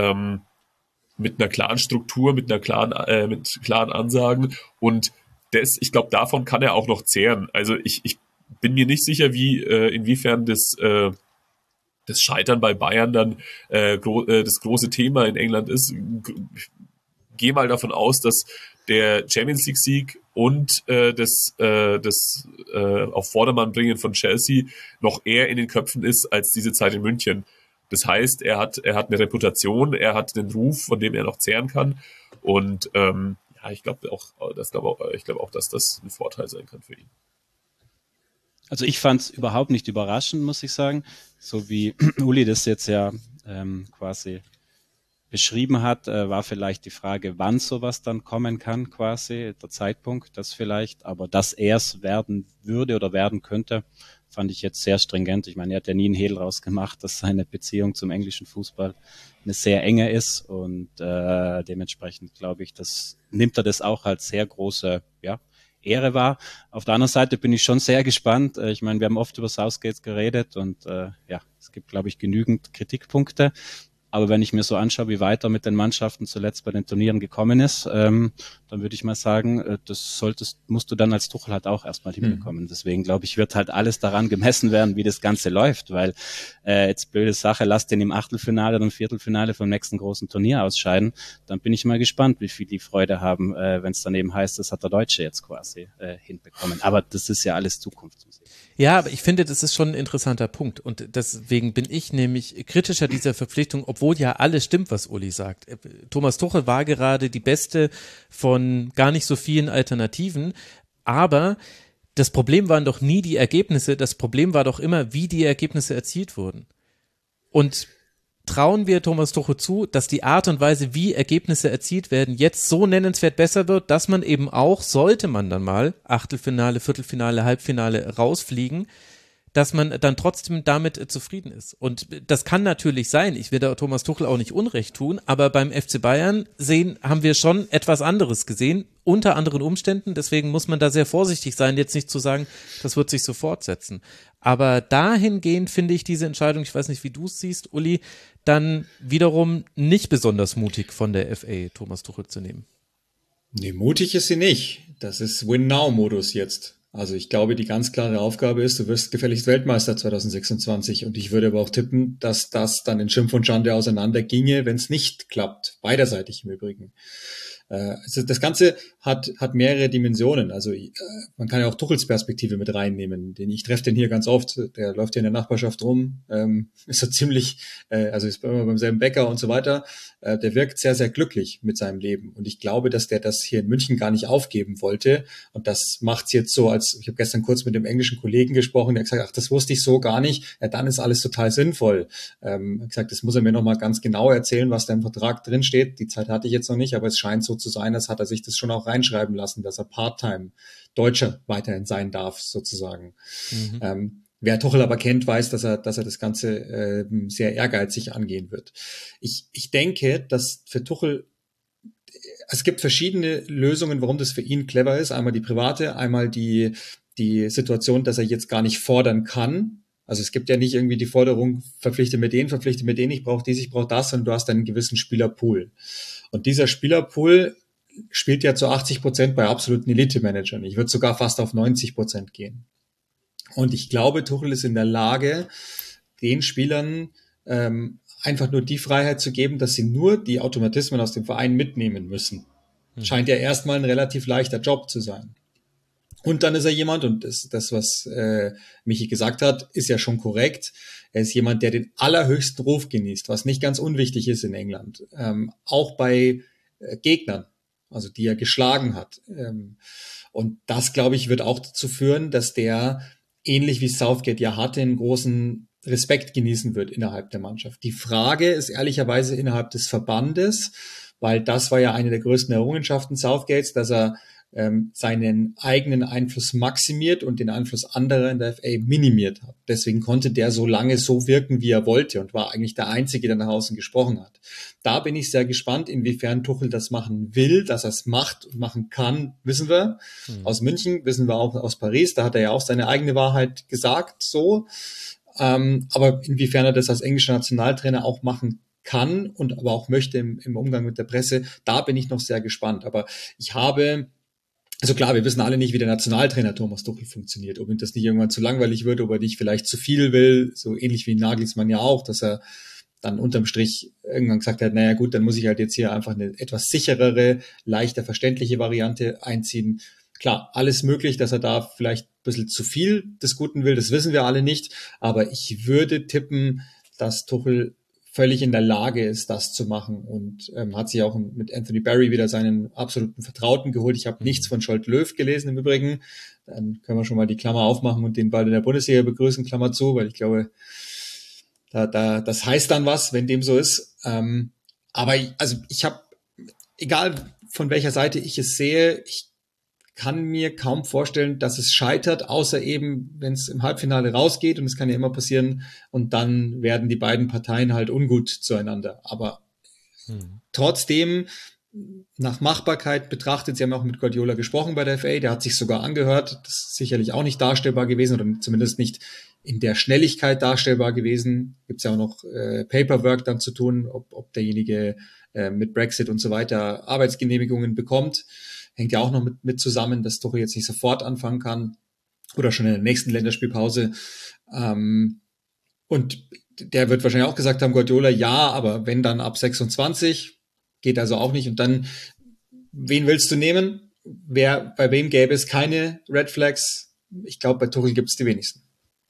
mit einer klaren Struktur, mit klaren Ansagen, und ich glaube, davon kann er auch noch zehren. Also ich bin mir nicht sicher, inwiefern das Scheitern bei Bayern dann das große Thema in England ist. Ich gehe mal davon aus, dass der Champions League Sieg und das auf Vordermann bringen von Chelsea noch eher in den Köpfen ist als diese Zeit in München. Das heißt, er hat eine Reputation, er hat den Ruf, von dem er noch zehren kann, und ich glaube auch, dass das ein Vorteil sein kann für ihn. Also ich fand es überhaupt nicht überraschend, muss ich sagen, so wie Uli das jetzt ja quasi beschrieben hat, war vielleicht die Frage, wann sowas dann kommen kann, quasi, der Zeitpunkt, das vielleicht, aber dass er es werden würde oder werden könnte, fand ich jetzt sehr stringent. Ich meine, er hat ja nie einen Hehl rausgemacht, dass seine Beziehung zum englischen Fußball eine sehr enge ist, und dementsprechend glaube ich, nimmt er das auch als sehr große, Ehre wahr. Auf der anderen Seite bin ich schon sehr gespannt. Ich meine, wir haben oft über Southgate geredet, und es gibt, glaube ich, genügend Kritikpunkte. Aber wenn ich mir so anschaue, wie weit er mit den Mannschaften zuletzt bei den Turnieren gekommen ist, dann würde ich mal sagen, musst du dann als Tuchel halt auch erstmal hinbekommen. Deswegen glaube ich, wird halt alles daran gemessen werden, wie das Ganze läuft, weil jetzt blöde Sache, lass den im Achtelfinale oder im Viertelfinale vom nächsten großen Turnier ausscheiden. Dann bin ich mal gespannt, wie viel die Freude haben, wenn es dann eben heißt, das hat der Deutsche jetzt quasi hinbekommen. Aber das ist ja alles Zukunftsmusik. Ja, aber ich finde, das ist schon ein interessanter Punkt, und deswegen bin ich nämlich kritischer dieser Verpflichtung, obwohl ja alles stimmt, was Uli sagt. Thomas Tuchel war gerade die beste von gar nicht so vielen Alternativen, aber das Problem waren doch nie die Ergebnisse, das Problem war doch immer, wie die Ergebnisse erzielt wurden. Und trauen wir Thomas Tuchel zu, dass die Art und Weise, wie Ergebnisse erzielt werden, jetzt so nennenswert besser wird, dass man eben auch, sollte man dann mal Achtelfinale, Viertelfinale, Halbfinale rausfliegen, dass man dann trotzdem damit zufrieden ist. Und das kann natürlich sein, ich will da Thomas Tuchel auch nicht Unrecht tun, aber beim FC Bayern haben wir schon etwas anderes gesehen, unter anderen Umständen, deswegen muss man da sehr vorsichtig sein, jetzt nicht zu sagen, das wird sich so fortsetzen. Aber dahingehend finde ich diese Entscheidung, ich weiß nicht, wie du es siehst, Uli, dann wiederum nicht besonders mutig von der FA, Thomas Tuchel zu nehmen. Nee, mutig ist sie nicht. Das ist Win-Now-Modus jetzt. Also ich glaube, die ganz klare Aufgabe ist, du wirst gefälligst Weltmeister 2026, und ich würde aber auch tippen, dass das dann in Schimpf und Schande auseinander ginge, wenn es nicht klappt. Beiderseitig im Übrigen. Also das Ganze hat mehrere Dimensionen. Also man kann ja auch Tuchels Perspektive mit reinnehmen. Ich treffe den hier ganz oft. Der läuft hier in der Nachbarschaft rum. Ist so ziemlich, also ist immer beim selben Bäcker und so weiter. Der wirkt sehr, sehr glücklich mit seinem Leben. Und ich glaube, dass der das hier in München gar nicht aufgeben wollte. Und das macht's jetzt so, ich habe gestern kurz mit dem englischen Kollegen gesprochen, der hat gesagt, ach, das wusste ich so gar nicht. Ja, dann ist alles total sinnvoll. Gesagt, das muss er mir nochmal ganz genau erzählen, was da im Vertrag drin steht. Die Zeit hatte ich jetzt noch nicht, aber es scheint so zu sein, als hat er sich das schon auch reinschreiben lassen, dass er Part-Time Deutscher weiterhin sein darf, sozusagen. Wer Tuchel aber kennt, weiß, dass er das Ganze sehr ehrgeizig angehen wird. Ich denke, dass für Tuchel, es gibt verschiedene Lösungen, warum das für ihn clever ist. Einmal die private, einmal die Situation, dass er jetzt gar nicht fordern kann. Also es gibt ja nicht irgendwie die Forderung, verpflichte mir den, ich brauche dies, ich brauche das, sondern du hast einen gewissen Spielerpool. Und dieser Spielerpool spielt ja zu 80% bei absoluten Elite-Managern. Ich würde sogar fast auf 90% gehen. Und ich glaube, Tuchel ist in der Lage, den Spielern einfach nur die Freiheit zu geben, dass sie nur die Automatismen aus dem Verein mitnehmen müssen. Scheint ja erstmal ein relativ leichter Job zu sein. Und dann ist er jemand, und das was Michi gesagt hat, ist ja schon korrekt. Er ist jemand, der den allerhöchsten Ruf genießt, was nicht ganz unwichtig ist in England. Auch bei Gegnern, also die er geschlagen hat. Und das, glaube ich, wird auch dazu führen, dass der, ähnlich wie Southgate ja hatte, einen großen Respekt genießen wird innerhalb der Mannschaft. Die Frage ist ehrlicherweise innerhalb des Verbandes, weil das war ja eine der größten Errungenschaften Southgates, dass er seinen eigenen Einfluss maximiert und den Einfluss anderer in der FA minimiert hat. Deswegen konnte der so lange so wirken, wie er wollte und war eigentlich der Einzige, der nach außen gesprochen hat. Da bin ich sehr gespannt, inwiefern Tuchel das machen will. Dass er es macht und machen kann, wissen wir. Aus München, wissen wir auch aus Paris. Da hat er ja auch seine eigene Wahrheit gesagt, so. Aber inwiefern er das als englischer Nationaltrainer auch machen kann und aber auch möchte im Umgang mit der Presse, da bin ich noch sehr gespannt. Aber also klar, wir wissen alle nicht, wie der Nationaltrainer Thomas Tuchel funktioniert, ob ihm das nicht irgendwann zu langweilig wird, ob er nicht vielleicht zu viel will, so ähnlich wie Nagelsmann ja auch, dass er dann unterm Strich irgendwann gesagt hat, naja gut, dann muss ich halt jetzt hier einfach eine etwas sicherere, leichter verständliche Variante einziehen. Klar, alles möglich, dass er da vielleicht ein bisschen zu viel des Guten will, das wissen wir alle nicht, aber ich würde tippen, dass Tuchel völlig in der Lage ist, das zu machen und hat sich auch mit Anthony Barry wieder seinen absoluten Vertrauten geholt. Ich habe nichts von Scholt Löw gelesen im Übrigen. Dann können wir schon mal die Klammer aufmachen und den bald in der Bundesliga begrüßen, Klammer zu, weil ich glaube, das heißt dann was, wenn dem so ist. Aber ich habe, egal von welcher Seite ich es sehe, ich kann mir kaum vorstellen, dass es scheitert, außer eben, wenn es im Halbfinale rausgeht, und es kann ja immer passieren, und dann werden die beiden Parteien halt ungut zueinander. Aber trotzdem, nach Machbarkeit betrachtet, Sie haben auch mit Guardiola gesprochen bei der FA, der hat sich sogar angehört, das ist sicherlich auch nicht darstellbar gewesen, oder zumindest nicht in der Schnelligkeit darstellbar gewesen. Gibt es ja auch noch Paperwork dann zu tun, ob derjenige mit Brexit und so weiter Arbeitsgenehmigungen bekommt. Hängt ja auch noch mit zusammen, dass Tuchel jetzt nicht sofort anfangen kann oder schon in der nächsten Länderspielpause. Und der wird wahrscheinlich auch gesagt haben, Guardiola, ja, aber wenn dann ab 26, geht also auch nicht. Und dann, wen willst du nehmen? Bei wem gäbe es keine Red Flags? Ich glaube, bei Tuchel gibt es die wenigsten.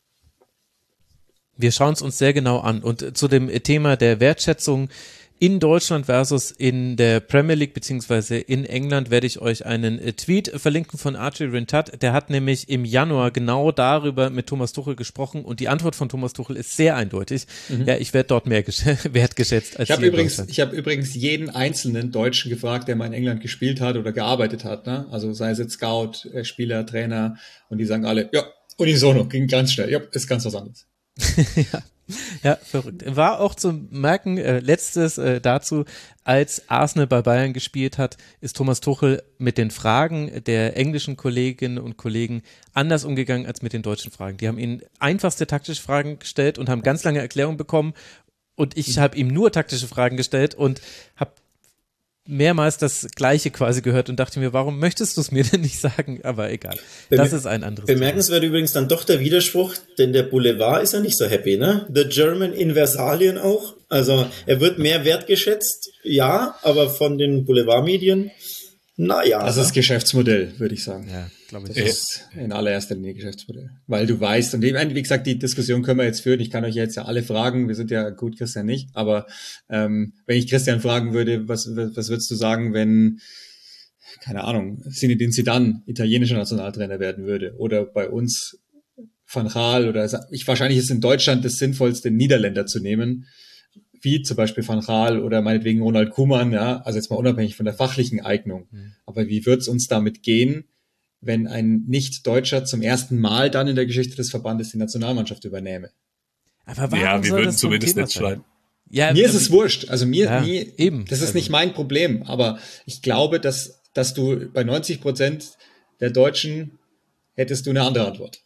Wir schauen es uns sehr genau an. Und zu dem Thema der Wertschätzung in Deutschland versus in der Premier League beziehungsweise in England werde ich euch einen Tweet verlinken von Archie Rintat. Der hat nämlich im Januar genau darüber mit Thomas Tuchel gesprochen und die Antwort von Thomas Tuchel ist sehr eindeutig. Ja, ich werde dort mehr wertgeschätzt als ich habe übrigens jeden einzelnen Deutschen gefragt, der mal in England gespielt hat oder gearbeitet hat. Ne? Also sei es jetzt Scout, Spieler, Trainer, und die sagen alle, ja, unisono, ging ganz schnell. Ja, ist ganz was anderes. Ja, verrückt. War auch zu merken, letztes dazu, als Arsenal bei Bayern gespielt hat, ist Thomas Tuchel mit den Fragen der englischen Kolleginnen und Kollegen anders umgegangen als mit den deutschen Fragen. Die haben ihnen einfachste taktische Fragen gestellt und haben ganz lange Erklärungen bekommen, und ich habe ihm nur taktische Fragen gestellt und habe mehrmals das Gleiche quasi gehört und dachte mir, warum möchtest du es mir denn nicht sagen? Aber egal, das ist ein anderes Bemerkenswert übrigens dann doch der Widerspruch, denn der Boulevard ist ja nicht so happy, ne? The German in Versalien auch. Also er wird mehr wertgeschätzt, ja, aber von den Boulevardmedien, naja. Das ist Geschäftsmodell, würde ich sagen. Ja, glaube ich. Das ist in allererster Linie Geschäftsmodell. Weil du weißt, und wie gesagt, die Diskussion können wir jetzt führen. Ich kann euch jetzt ja alle fragen. Wir sind ja gut, Christian nicht. Aber wenn ich Christian fragen würde, was würdest du sagen, wenn, keine Ahnung, Zinedine Zidane italienischer Nationaltrainer werden würde? Oder bei uns Van Gaal, oder wahrscheinlich ist in Deutschland das Sinnvollste, Niederländer zu nehmen, wie zum Beispiel Van Gaal oder meinetwegen Ronald Koeman, ja, also jetzt mal unabhängig von der fachlichen Eignung. Aber wie wird's uns damit gehen, wenn ein Nicht-Deutscher zum ersten Mal dann in der Geschichte des Verbandes die Nationalmannschaft übernähme? Aber ja, wir würden zumindest nicht schreiben. Ja, mir ist es wurscht, also eben. Das ist nicht mein Problem, aber ich glaube, dass du bei 90% der Deutschen hättest du eine andere Antwort.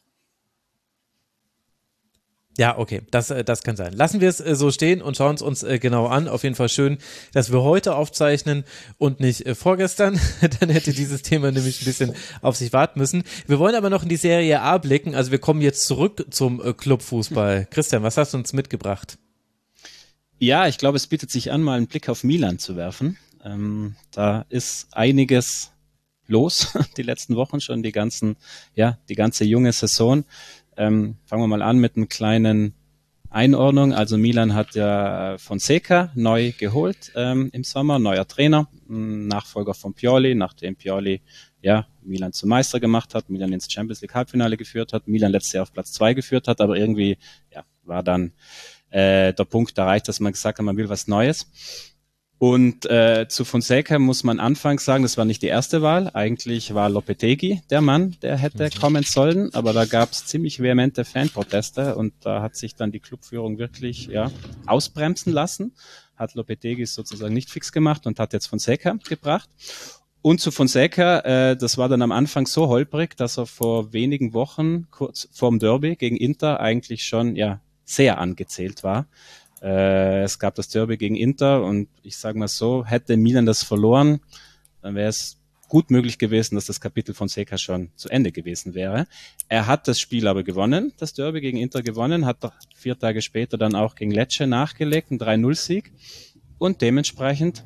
Ja, okay, das kann sein. Lassen wir es so stehen und schauen es uns genau an. Auf jeden Fall schön, dass wir heute aufzeichnen und nicht vorgestern. Dann hätte dieses Thema nämlich ein bisschen auf sich warten müssen. Wir wollen aber noch in die Serie A blicken. Also wir kommen jetzt zurück zum Clubfußball. Christian, was hast du uns mitgebracht? Ja, ich glaube, es bietet sich an, mal einen Blick auf Milan zu werfen. Da ist einiges los, die letzten Wochen schon, die ganze junge Saison. Fangen wir mal an mit einer kleinen Einordnung. Also Milan hat ja Fonseca neu geholt im Sommer, neuer Trainer, Nachfolger von Pioli, nachdem Pioli Milan zum Meister gemacht hat, Milan ins Champions League Halbfinale geführt hat, Milan letztes Jahr auf Platz 2 geführt hat, aber irgendwie war dann der Punkt erreicht, dass man gesagt hat, man will was Neues. Und zu Fonseca muss man anfangs sagen, das war nicht die erste Wahl. Eigentlich war Lopetegui der Mann, der hätte kommen sollen, aber da gab es ziemlich vehemente Fanproteste und da hat sich dann die Clubführung wirklich ausbremsen lassen, hat Lopetegui sozusagen nicht fix gemacht und hat jetzt Fonseca gebracht. Und zu Fonseca, das war dann am Anfang so holprig, dass er vor wenigen Wochen, kurz vorm Derby gegen Inter, eigentlich schon sehr angezählt war. Es gab das Derby gegen Inter und ich sage mal so, hätte Milan das verloren, dann wäre es gut möglich gewesen, dass das Kapitel Fonseca schon zu Ende gewesen wäre. Er hat das Spiel aber gewonnen, das Derby gegen Inter gewonnen, hat 4 Tage später dann auch gegen Lecce nachgelegt, einen 3-0-Sieg und dementsprechend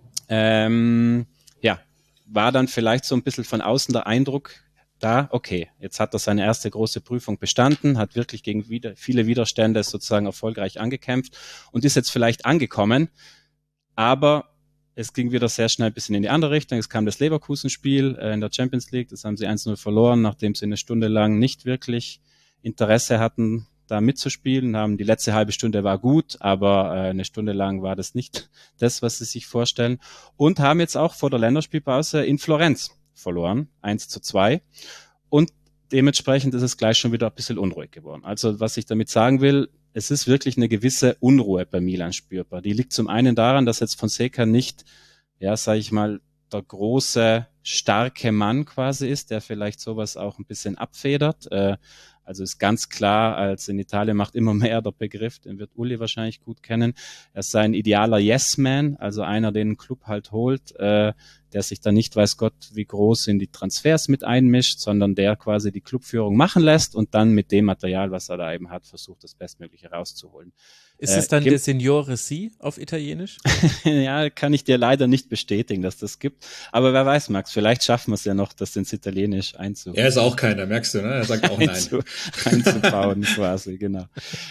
war dann vielleicht so ein bisschen von außen der Eindruck da, okay, jetzt hat er seine erste große Prüfung bestanden, hat wirklich gegen viele Widerstände sozusagen erfolgreich angekämpft und ist jetzt vielleicht angekommen, aber es ging wieder sehr schnell ein bisschen in die andere Richtung. Es kam das Leverkusen-Spiel in der Champions League, das haben sie 1-0 verloren, nachdem sie eine Stunde lang nicht wirklich Interesse hatten, da mitzuspielen, haben die letzte halbe Stunde war gut, aber eine Stunde lang war das nicht das, was sie sich vorstellen und haben jetzt auch vor der Länderspielpause in Florenz verloren, 1-2 und dementsprechend ist es gleich schon wieder ein bisschen unruhig geworden. Also was ich damit sagen will, es ist wirklich eine gewisse Unruhe bei Milan spürbar. Die liegt zum einen daran, dass jetzt Fonseca nicht, sage ich mal, der große, starke Mann quasi ist, der vielleicht sowas auch ein bisschen abfedert. Also ist ganz klar, als in Italien macht immer mehr der Begriff, den wird Uli wahrscheinlich gut kennen. Er ist ein idealer Yes-Man, also einer, den ein Club halt holt, der sich dann nicht, weiß Gott, wie groß in die Transfers mit einmischt, sondern der quasi die Clubführung machen lässt und dann mit dem Material, was er da eben hat, versucht, das Bestmögliche rauszuholen. Ist es dann der Signore Si auf Italienisch? Ja, kann ich dir leider nicht bestätigen, dass das gibt. Aber wer weiß, Max, vielleicht schaffen wir es ja noch, das ins Italienisch einzubauen. Er ist auch keiner, merkst du, ne? Er sagt auch nein. Einzubauen quasi, genau.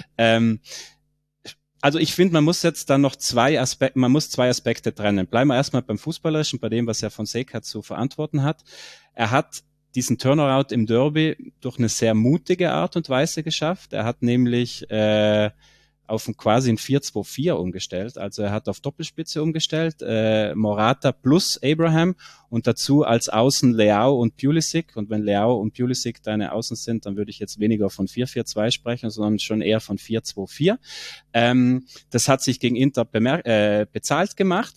Also ich finde, man muss jetzt dann noch zwei Aspekte trennen. Bleiben wir erstmal beim Fußballerischen, bei dem, was Herr Fonseca zu verantworten hat. Er hat diesen Turnaround im Derby durch eine sehr mutige Art und Weise geschafft. Er hat nämlich auf quasi ein 4-2-4 umgestellt. Also er hat auf Doppelspitze umgestellt, Morata plus Abraham und dazu als Außen Leao und Pulisic. Und wenn Leao und Pulisic deine Außen sind, dann würde ich jetzt weniger von 4-4-2 sprechen, sondern schon eher von 4-2-4. Das hat sich gegen Inter bezahlt gemacht.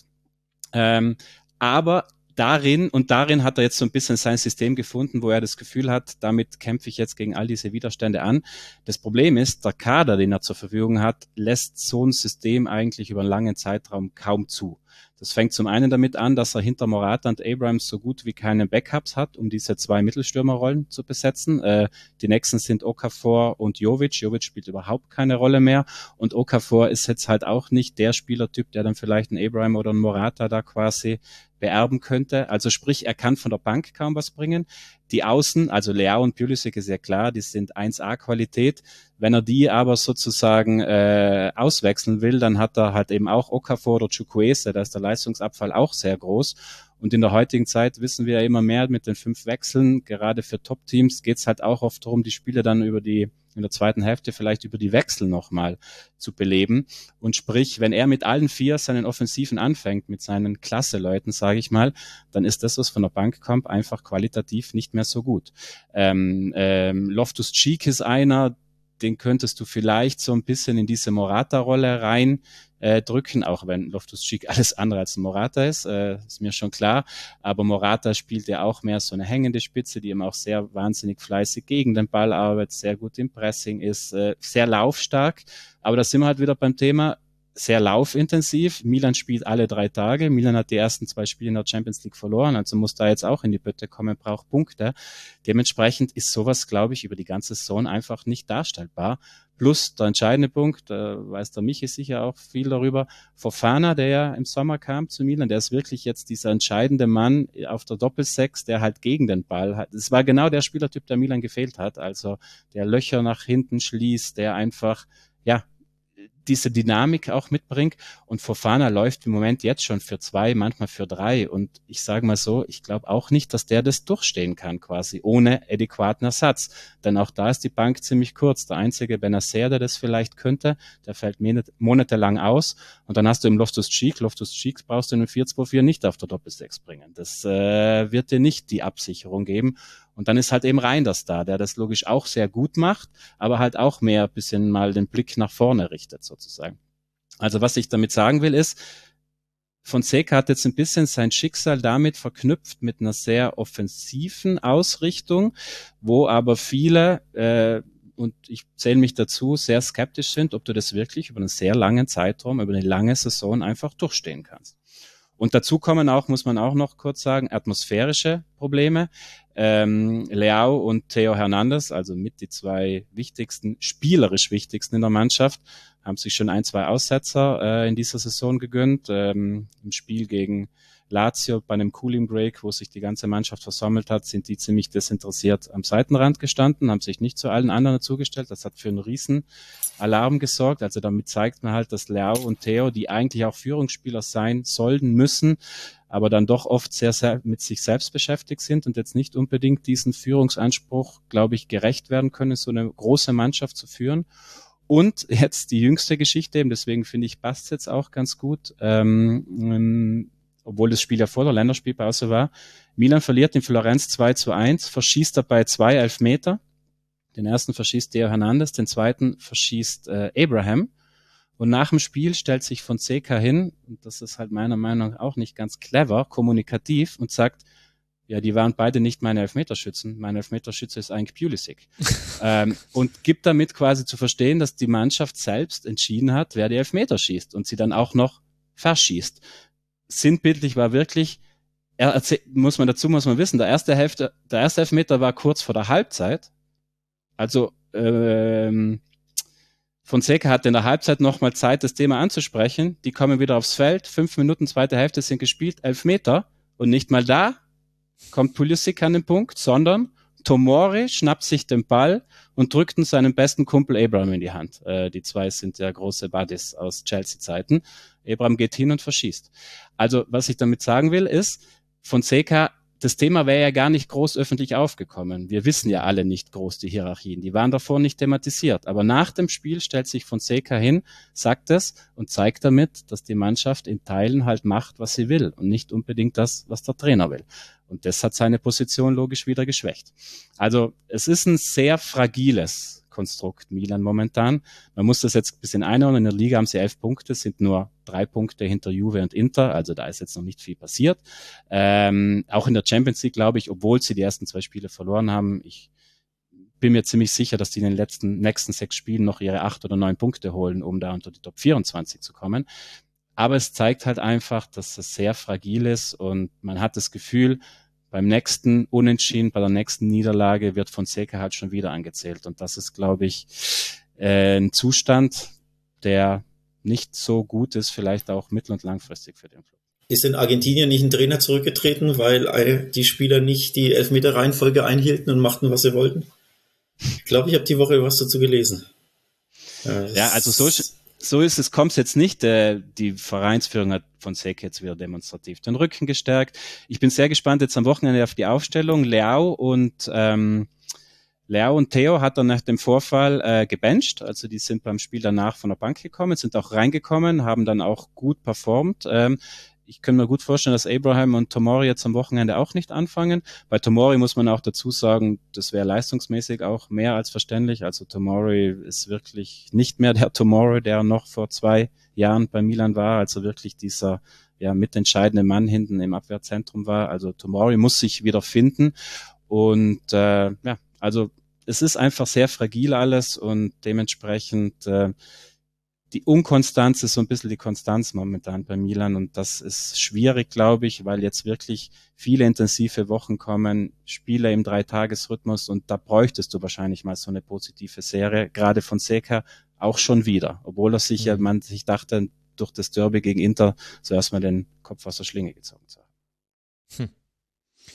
Aber darin hat er jetzt so ein bisschen sein System gefunden, wo er das Gefühl hat, damit kämpfe ich jetzt gegen all diese Widerstände an. Das Problem ist, der Kader, den er zur Verfügung hat, lässt so ein System eigentlich über einen langen Zeitraum kaum zu. Das fängt zum einen damit an, dass er hinter Morata und Abrams so gut wie keine Backups hat, um diese 2 Mittelstürmerrollen zu besetzen. Die nächsten sind Okafor und Jovic. Jovic spielt überhaupt keine Rolle mehr und Okafor ist jetzt halt auch nicht der Spielertyp, der dann vielleicht einen Abraham oder einen Morata da quasi beerben könnte. Also sprich, er kann von der Bank kaum was bringen. Die Außen, also Leao und Pulisic ist ja klar, die sind 1A-Qualität. Wenn er die aber sozusagen auswechseln will, dann hat er halt eben auch Okafor oder Chukwueze, da ist der Leistungsabfall auch sehr groß. Und in der heutigen Zeit wissen wir ja immer mehr mit den 5 Wechseln, gerade für Top-Teams geht es halt auch oft darum, die Spiele dann in der zweiten Hälfte vielleicht über die Wechsel nochmal zu beleben. Und sprich, wenn er mit allen 4 seinen Offensiven anfängt, mit seinen Klasse-Leuten, sage ich mal, dann ist das, was von der Bank kommt, einfach qualitativ nicht mehr so gut. Loftus-Cheek ist einer, den könntest du vielleicht so ein bisschen in diese Morata-Rolle rein drücken, auch wenn Loftus-Cheek alles andere als ein Morata ist mir schon klar, aber Morata spielt ja auch mehr so eine hängende Spitze, die eben auch sehr wahnsinnig fleißig gegen den Ball arbeitet, sehr gut im Pressing ist, sehr laufstark, aber da sind wir halt wieder beim Thema, sehr laufintensiv. Milan spielt alle 3 Tage. Milan hat die ersten 2 Spiele in der Champions League verloren, also muss da jetzt auch in die Pötte kommen, braucht Punkte. Dementsprechend ist sowas, glaube ich, über die ganze Saison einfach nicht darstellbar. Plus der entscheidende Punkt, weiß der Michi sicher auch viel darüber, Fofana, der ja im Sommer kam zu Milan, der ist wirklich jetzt dieser entscheidende Mann auf der Doppelsechs, der halt gegen den Ball hat. Es war genau der Spielertyp, der Milan gefehlt hat, also der Löcher nach hinten schließt, der einfach, diese Dynamik auch mitbringt. Und Fofana läuft im Moment jetzt schon für 2, manchmal für 3. Und ich sage mal so, ich glaube auch nicht, dass der das durchstehen kann quasi, ohne adäquaten Ersatz. Denn auch da ist die Bank ziemlich kurz. Der einzige Benacer, der das vielleicht könnte, der fällt monatelang aus. Und dann hast du im Loftus-Cheek brauchst du in einem 4-2-4 nicht auf der Doppel-6 bringen. Das wird dir nicht die Absicherung geben. Und dann ist halt eben Reinders da, der das logisch auch sehr gut macht, aber halt auch mehr ein bisschen mal den Blick nach vorne richtet sozusagen. Also was ich damit sagen will ist, Fonseca hat jetzt ein bisschen sein Schicksal damit verknüpft mit einer sehr offensiven Ausrichtung, wo aber viele, und ich zähle mich dazu, sehr skeptisch sind, ob du das wirklich über einen sehr langen Zeitraum, über eine lange Saison einfach durchstehen kannst. Und dazu kommen auch, muss man auch noch kurz sagen, atmosphärische Probleme. Leao und Theo Hernandez, also mit die 2 spielerisch wichtigsten in der Mannschaft, haben sich schon 1, 2 Aussetzer in dieser Saison gegönnt. Im Spiel gegen Lazio bei einem Cooling Break, wo sich die ganze Mannschaft versammelt hat, sind die ziemlich desinteressiert am Seitenrand gestanden, haben sich nicht zu allen anderen dazugestellt. Das hat für einen riesen Alarm gesorgt. Also damit zeigt man halt, dass Leao und Theo, die eigentlich auch Führungsspieler sein sollten, müssen, aber dann doch oft sehr, sehr mit sich selbst beschäftigt sind und jetzt nicht unbedingt diesen Führungsanspruch, glaube ich, gerecht werden können, so eine große Mannschaft zu führen. Und jetzt die jüngste Geschichte, eben deswegen finde ich, passt jetzt auch ganz gut, obwohl das Spiel ja vor der Länderspielpause war. Milan verliert in Florenz 2-1, verschießt dabei 2 Elfmeter. Den ersten verschießt Theo Hernandez, den zweiten verschießt Abraham. Und nach dem Spiel stellt sich Fonseca hin, und das ist halt meiner Meinung nach auch nicht ganz clever, kommunikativ, und sagt, ja, die waren beide nicht meine Elfmeterschützen. Mein Elfmeterschütze ist eigentlich Pulisic. Und gibt damit quasi zu verstehen, dass die Mannschaft selbst entschieden hat, wer die Elfmeter schießt und sie dann auch noch verschießt. Sinnbildlich war wirklich, muss man wissen, der erste Elfmeter war kurz vor der Halbzeit. Also Fonseca hat in der Halbzeit nochmal Zeit, das Thema anzusprechen. Die kommen wieder aufs Feld, 5 Minuten, zweite Hälfte sind gespielt, Elfmeter. Und nicht mal da kommt Pulisic an den Punkt, sondern Tomori schnappt sich den Ball und drückt seinen besten Kumpel Abraham in die Hand. Die 2 sind ja große Buddies aus Chelsea-Zeiten. Abraham geht hin und verschießt. Also, was ich damit sagen will, ist, Fonseca, das Thema wäre ja gar nicht groß öffentlich aufgekommen. Wir wissen ja alle nicht groß die Hierarchien. Die waren davor nicht thematisiert. Aber nach dem Spiel stellt sich Fonseca hin, sagt es und zeigt damit, dass die Mannschaft in Teilen halt macht, was sie will und nicht unbedingt das, was der Trainer will. Und das hat seine Position logisch wieder geschwächt. Also es ist ein sehr fragiles Konstrukt Milan momentan. Man muss das jetzt ein bisschen einordnen. In der Liga haben sie 11 Punkte, sind nur 3 Punkte hinter Juve und Inter. Also da ist jetzt noch nicht viel passiert. Auch in der Champions League, glaube ich, obwohl sie die ersten 2 Spiele verloren haben, ich bin mir ziemlich sicher, dass die in den nächsten 6 Spielen noch ihre 8 oder 9 Punkte holen, um da unter die Top 24 zu kommen. Aber es zeigt halt einfach, dass es sehr fragil ist und man hat das Gefühl, beim nächsten Unentschieden, bei der nächsten Niederlage wird Fonseca halt schon wieder angezählt. Und das ist, glaube ich, ein Zustand, der nicht so gut ist, vielleicht auch mittel- und langfristig für den Club. Ist in Argentinien nicht ein Trainer zurückgetreten, weil die Spieler nicht die Elfmeter-Reihenfolge einhielten und machten, was sie wollten? Ich glaube, ich habe die Woche was dazu gelesen. Ja, also so ist es, kommt es jetzt nicht. Die Vereinsführung hat Fonseca jetzt wieder demonstrativ den Rücken gestärkt. Ich bin sehr gespannt jetzt am Wochenende auf die Aufstellung. Leao und Theo hat dann nach dem Vorfall gebencht. Also die sind beim Spiel danach von der Bank gekommen, sind auch reingekommen, haben dann auch gut performt. Ich kann mir gut vorstellen, dass Abraham und Tomori jetzt am Wochenende auch nicht anfangen. Bei Tomori muss man auch dazu sagen, das wäre leistungsmäßig auch mehr als verständlich. Also Tomori ist wirklich nicht mehr der Tomori, der noch vor 2 Jahren bei Milan war. Also wirklich dieser mitentscheidende Mann hinten im Abwehrzentrum war. Also Tomori muss sich wieder finden. Und also es ist einfach sehr fragil alles und dementsprechend die Unkonstanz ist so ein bisschen die Konstanz momentan bei Milan und das ist schwierig, glaube ich, weil jetzt wirklich viele intensive Wochen kommen, Spiele im 3-Tages-Rhythmus und da bräuchtest du wahrscheinlich mal so eine positive Serie, gerade von Fonseca auch schon wieder, obwohl er sich man sich dachte, durch das Derby gegen Inter so erstmal den Kopf aus der Schlinge gezogen zu haben.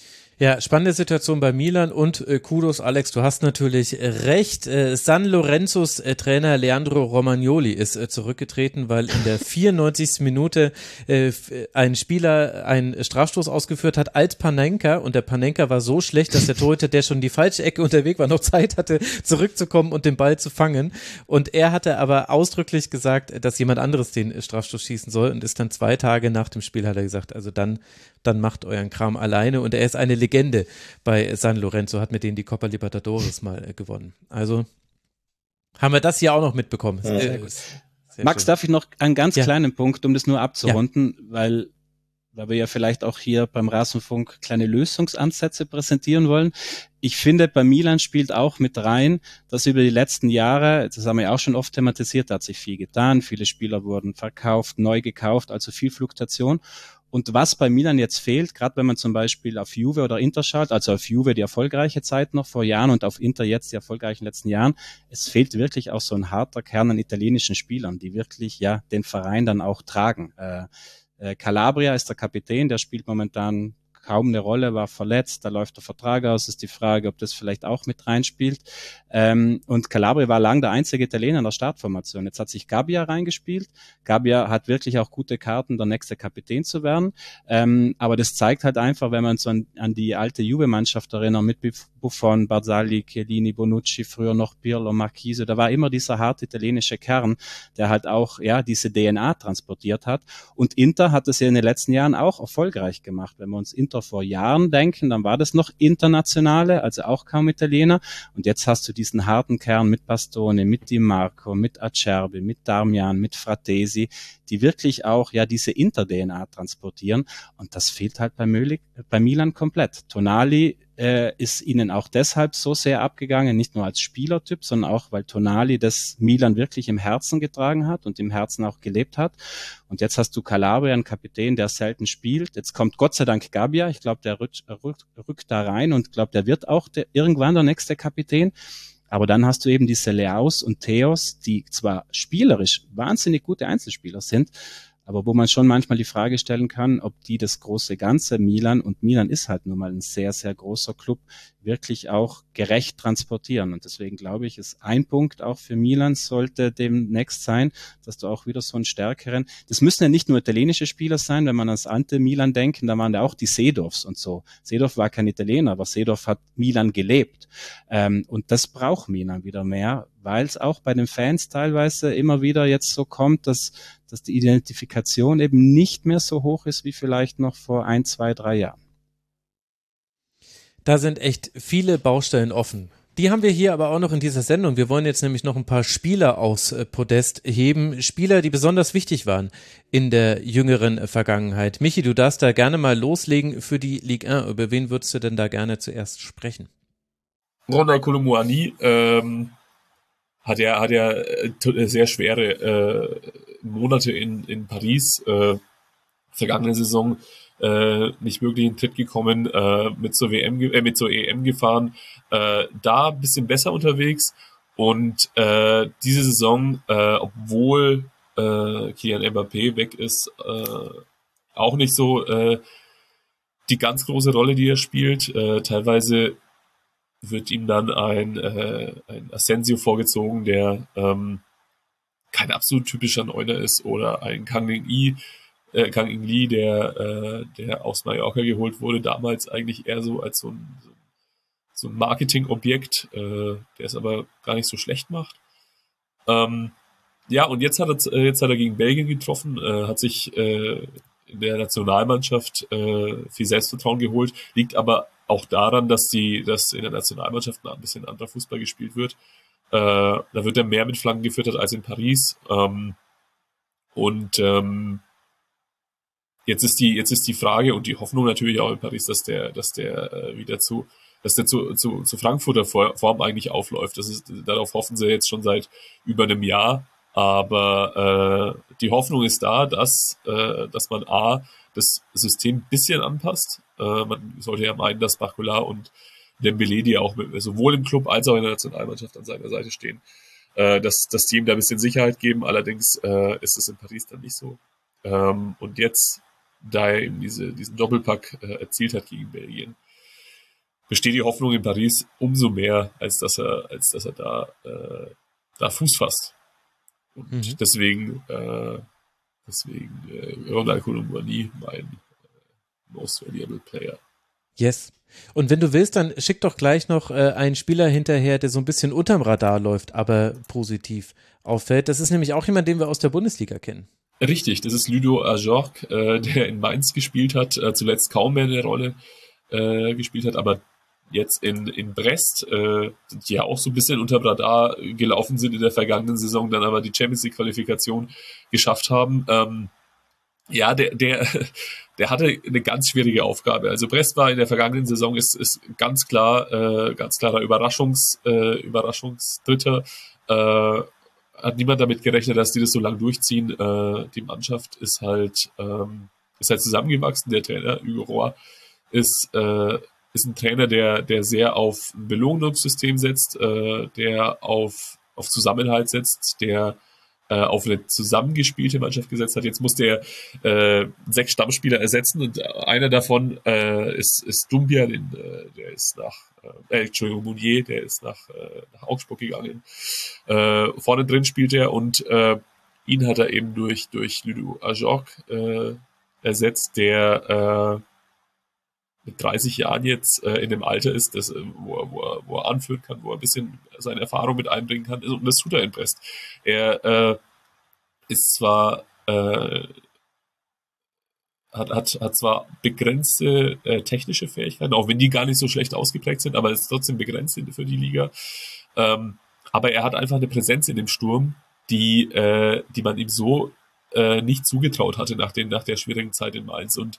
Ja, spannende Situation bei Milan und Kudos, Alex, du hast natürlich recht. San Lorenzos Trainer Leandro Romagnoli ist zurückgetreten, weil in der 94. Minute ein Spieler einen Strafstoß ausgeführt hat als Panenka und der Panenka war so schlecht, dass der Torhüter, der schon die falsche Ecke unterwegs war, noch Zeit hatte, zurückzukommen und den Ball zu fangen. Und er hatte aber ausdrücklich gesagt, dass jemand anderes den Strafstoß schießen soll und ist dann 2 Tage nach dem Spiel, hat er gesagt, also dann macht euren Kram alleine und er ist eine Legende bei San Lorenzo, hat mit denen die Copa Libertadores mal gewonnen. Also haben wir das hier auch noch mitbekommen. Ja. Sehr gut. Sehr Max, schön. darf ich noch einen ganz kleinen Punkt, um das nur abzurunden, weil wir ja vielleicht auch hier beim Rasenfunk kleine Lösungsansätze präsentieren wollen. Ich finde, bei Milan spielt auch mit rein, dass über die letzten Jahre, das haben wir ja auch schon oft thematisiert, da hat sich viel getan, viele Spieler wurden verkauft, neu gekauft, also viel Fluktuation. Und was bei Milan jetzt fehlt, gerade wenn man zum Beispiel auf Juve oder Inter schaut, also auf Juve die erfolgreiche Zeit noch vor Jahren und auf Inter jetzt die erfolgreichen letzten Jahren, es fehlt wirklich auch so ein harter Kern an italienischen Spielern, die wirklich den Verein dann auch tragen. Calabria ist der Kapitän, der spielt momentan kaum eine Rolle, war verletzt, da läuft der Vertrag aus, ist die Frage, ob das vielleicht auch mit reinspielt. Und Calabria war lang der einzige Italiener in der Startformation. Jetzt hat sich Gabbia reingespielt. Gabbia hat wirklich auch gute Karten, der nächste Kapitän zu werden. Aber das zeigt halt einfach, wenn man so an die alte Juve-Mannschaft erinnert, mit Buffon, Barzagli, Chiellini, Bonucci, früher noch Pirlo, Marchese, da war immer dieser harte italienische Kern, der halt auch diese DNA transportiert hat. Und Inter hat es ja in den letzten Jahren auch erfolgreich gemacht. Wenn wir uns Inter vor Jahren denken, dann war das noch Internationale, also auch kaum Italiener. Und jetzt hast du diesen harten Kern mit Bastone, mit Di Marco, mit Acerbi, mit Darmian, mit Fratesi, die wirklich auch diese Inter-DNA transportieren. Und das fehlt halt bei Milan komplett. Tonali ist ihnen auch deshalb so sehr abgegangen, nicht nur als Spielertyp, sondern auch, weil Tonali das Milan wirklich im Herzen getragen hat und im Herzen auch gelebt hat. Und jetzt hast du Calabria, einen Kapitän, der selten spielt. Jetzt kommt Gott sei Dank Gabbia. Ich glaube, der rückt da rein und glaube, der wird auch irgendwann der nächste Kapitän. Aber dann hast du eben diese Leaus und Theos, die zwar spielerisch wahnsinnig gute Einzelspieler sind, aber wo man schon manchmal die Frage stellen kann, ob die das große Ganze Milan, und Milan ist halt nun mal ein sehr, sehr großer Club, wirklich auch gerecht transportieren. Und deswegen glaube ich, ist ein Punkt auch für Milan sollte demnächst sein, dass du auch wieder so einen stärkeren, das müssen ja nicht nur italienische Spieler sein, wenn man ans Ante Milan denken, da waren ja auch die Seedorfs und so. Seedorf war kein Italiener, aber Seedorf hat Milan gelebt. Und das braucht Milan wieder mehr, weil es auch bei den Fans teilweise immer wieder jetzt so kommt, dass die Identifikation eben nicht mehr so hoch ist wie vielleicht noch vor 1, 2, 3 Jahren. Da sind echt viele Baustellen offen. Die haben wir hier aber auch noch in dieser Sendung. Wir wollen jetzt nämlich noch ein paar Spieler aufs Podest heben. Spieler, die besonders wichtig waren in der jüngeren Vergangenheit. Michi, du darfst da gerne mal loslegen für die Ligue 1. Über wen würdest du denn da gerne zuerst sprechen? Ronald Koulibaly hat ja sehr schwere Monate in Paris, vergangene Saison nicht wirklich in den Tritt gekommen, mit zur EM gefahren, da ein bisschen besser unterwegs und diese Saison, obwohl Kylian Mbappé weg ist, auch nicht so die ganz große Rolle, die er spielt. Teilweise wird ihm dann ein Asensio vorgezogen, der kein absolut typischer Neuner ist, oder ein Kang In Lee, der aus Mallorca geholt wurde, damals eigentlich eher so als so ein Marketingobjekt, der es aber gar nicht so schlecht macht. Ja, und jetzt hat er gegen Belgien getroffen, hat sich in der Nationalmannschaft viel Selbstvertrauen geholt, liegt aber auch daran, dass in der Nationalmannschaft ein bisschen anderer Fußball gespielt wird. Da wird er mehr mit Flanken gefüttert als in Paris. Jetzt ist die Frage und die Hoffnung natürlich auch in Paris, dass der wieder zu Frankfurter Form eigentlich aufläuft. Darauf hoffen sie jetzt schon seit über einem Jahr. Aber die Hoffnung ist da, dass man das System ein bisschen anpasst. Man sollte ja meinen, dass Barcola und Dembélé, die auch sowohl im Club als auch in der Nationalmannschaft an seiner Seite stehen, dass die ihm da ein bisschen Sicherheit geben. Allerdings ist es in Paris dann nicht so. Und jetzt, da er eben diesen Doppelpack erzielt hat gegen Belgien, besteht die Hoffnung in Paris umso mehr, als dass er da Fuß fasst. Und deswegen Ronald Koulibaly mein most valuable player. Yes. Und wenn du willst, dann schick doch gleich noch einen Spieler hinterher, der so ein bisschen unterm Radar läuft, aber positiv auffällt. Das ist nämlich auch jemand, den wir aus der Bundesliga kennen. Richtig, das ist Ludo Ajorc, der in Mainz gespielt hat, zuletzt kaum mehr eine Rolle gespielt hat, aber jetzt in Brest, die ja auch so ein bisschen unterm Radar gelaufen sind in der vergangenen Saison, dann aber die Champions League Qualifikation geschafft haben. Ja, der hatte eine ganz schwierige Aufgabe. Also Brest war in der vergangenen Saison ist ganz klarer Überraschungsdritter. Hat niemand damit gerechnet, dass die das so lang durchziehen. Die Mannschaft ist halt zusammengewachsen. Der Trainer Hugo Roy ist ein Trainer, der sehr auf ein Belohnungssystem setzt, der auf Zusammenhalt setzt, der auf eine zusammengespielte Mannschaft gesetzt hat. Jetzt muss der 6 Stammspieler ersetzen und einer davon ist Doumbia, der ist Mounier, der ist nach Augsburg gegangen. Vorne drin spielt er und ihn hat er eben durch Ludo Ajorc ersetzt, der mit 30 Jahren jetzt in dem Alter ist, wo er anführen kann, wo er ein bisschen seine Erfahrung mit einbringen kann. Und das tut er in Brest. Er ist zwar hat zwar begrenzte technische Fähigkeiten, auch wenn die gar nicht so schlecht ausgeprägt sind, aber ist trotzdem begrenzt für die Liga. Aber er hat einfach eine Präsenz in dem Sturm, die man ihm so nicht zugetraut hatte nach der schwierigen Zeit in Mainz. Und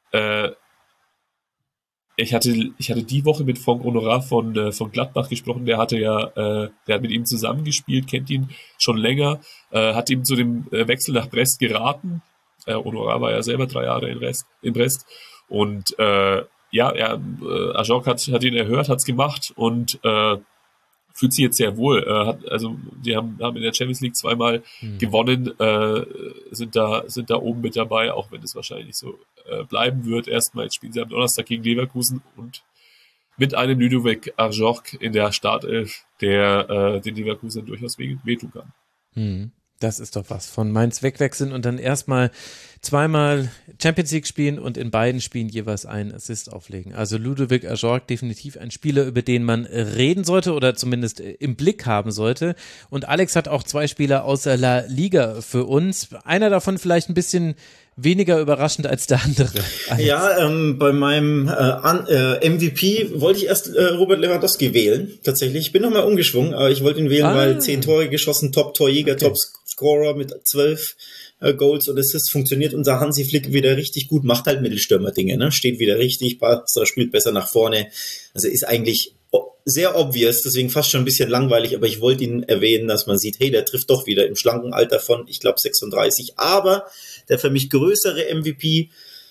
ich hatte die Woche mit Franck Honorat von Gladbach gesprochen, der hat mit ihm zusammengespielt, kennt ihn schon länger, hat ihm zu dem Wechsel nach Brest geraten. Honorat war ja selber 3 Jahre in Brest und Ajorc hat ihn erhört, hat's gemacht und fühlt sich jetzt sehr wohl. Die haben in der Champions League 2-mal gewonnen, sind da oben mit dabei, auch wenn es wahrscheinlich so bleiben wird. Erstmal jetzt spielen sie am Donnerstag gegen Leverkusen und mit einem Ludovic Ajorc in der Startelf, der den Leverkusen durchaus wehtun kann. Das ist doch was. Von Mainz wegwechseln und dann erstmal 2-mal Champions League spielen und in beiden Spielen jeweils einen Assist auflegen. Also Ludovic Ajorc definitiv ein Spieler, über den man reden sollte oder zumindest im Blick haben sollte. Und Alex hat auch 2 Spieler aus der La Liga für uns. Einer davon vielleicht ein bisschen weniger überraschend als der andere. Alex. Ja, bei meinem MVP wollte ich erst Robert Lewandowski wählen, tatsächlich. Ich bin nochmal umgeschwungen, aber ich wollte ihn wählen, weil 10 Tore geschossen, Top-Torjäger, okay. Top-Scorer mit 12 Goals und Assists, funktioniert unser Hansi Flick wieder richtig gut, macht halt Mittelstürmer-Dinge, ne? Steht wieder richtig, Barca spielt besser nach vorne. Also ist eigentlich sehr obvious, deswegen fast schon ein bisschen langweilig, aber ich wollte ihn erwähnen, dass man sieht, hey, der trifft doch wieder im schlanken Alter von, ich glaube, 36, aber der für mich größere MVP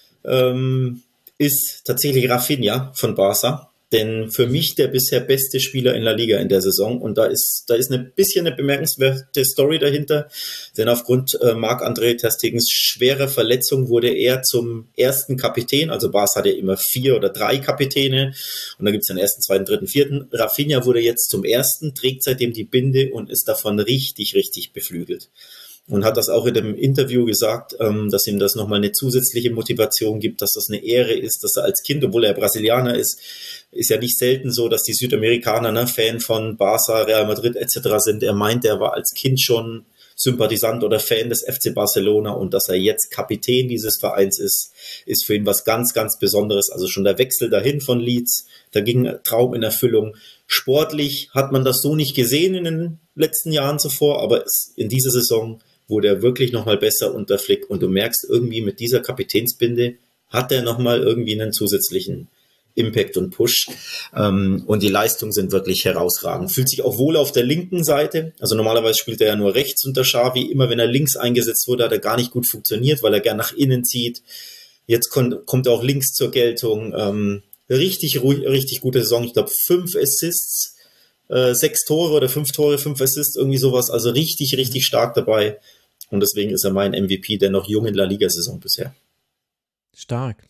ist tatsächlich Rafinha von Barca, denn für mich der bisher beste Spieler in La Liga in der Saison und da ist eine bemerkenswerte Story dahinter, denn aufgrund Marc-André ter Stegens schwerer Verletzung wurde er zum ersten Kapitän, also Barca hat ja immer 4 oder 3 Kapitäne und dann gibt es den ersten, zweiten, dritten, vierten. Rafinha wurde jetzt zum ersten, trägt seitdem die Binde und ist davon richtig, richtig beflügelt. Und hat das auch in dem Interview gesagt, dass ihm das nochmal eine zusätzliche Motivation gibt, dass das eine Ehre ist, dass er als Kind, obwohl er Brasilianer ist ja nicht selten so, dass die Südamerikaner Fan von Barca, Real Madrid etc. sind. Er meint, er war als Kind schon Sympathisant oder Fan des FC Barcelona und dass er jetzt Kapitän dieses Vereins ist für ihn was ganz, ganz Besonderes. Also schon der Wechsel dahin von Leeds, da ging ein Traum in Erfüllung. Sportlich hat man das so nicht gesehen in den letzten Jahren zuvor, aber in dieser Saison wurde er wirklich nochmal besser unter Flick und du merkst irgendwie mit dieser Kapitänsbinde hat er nochmal irgendwie einen zusätzlichen Impact und Push und die Leistungen sind wirklich herausragend. Fühlt sich auch wohl auf der linken Seite, also normalerweise spielt er ja nur rechts unter Xavi, immer wenn er links eingesetzt wurde, hat er gar nicht gut funktioniert, weil er gern nach innen zieht. Jetzt kommt er auch links zur Geltung, richtig gute Saison, ich glaube 5 Assists, 6 Tore oder 5 Tore, 5 Assists, irgendwie sowas, also richtig, richtig stark dabei und deswegen ist er mein MVP der noch jungen La Liga-Saison bisher. Stark.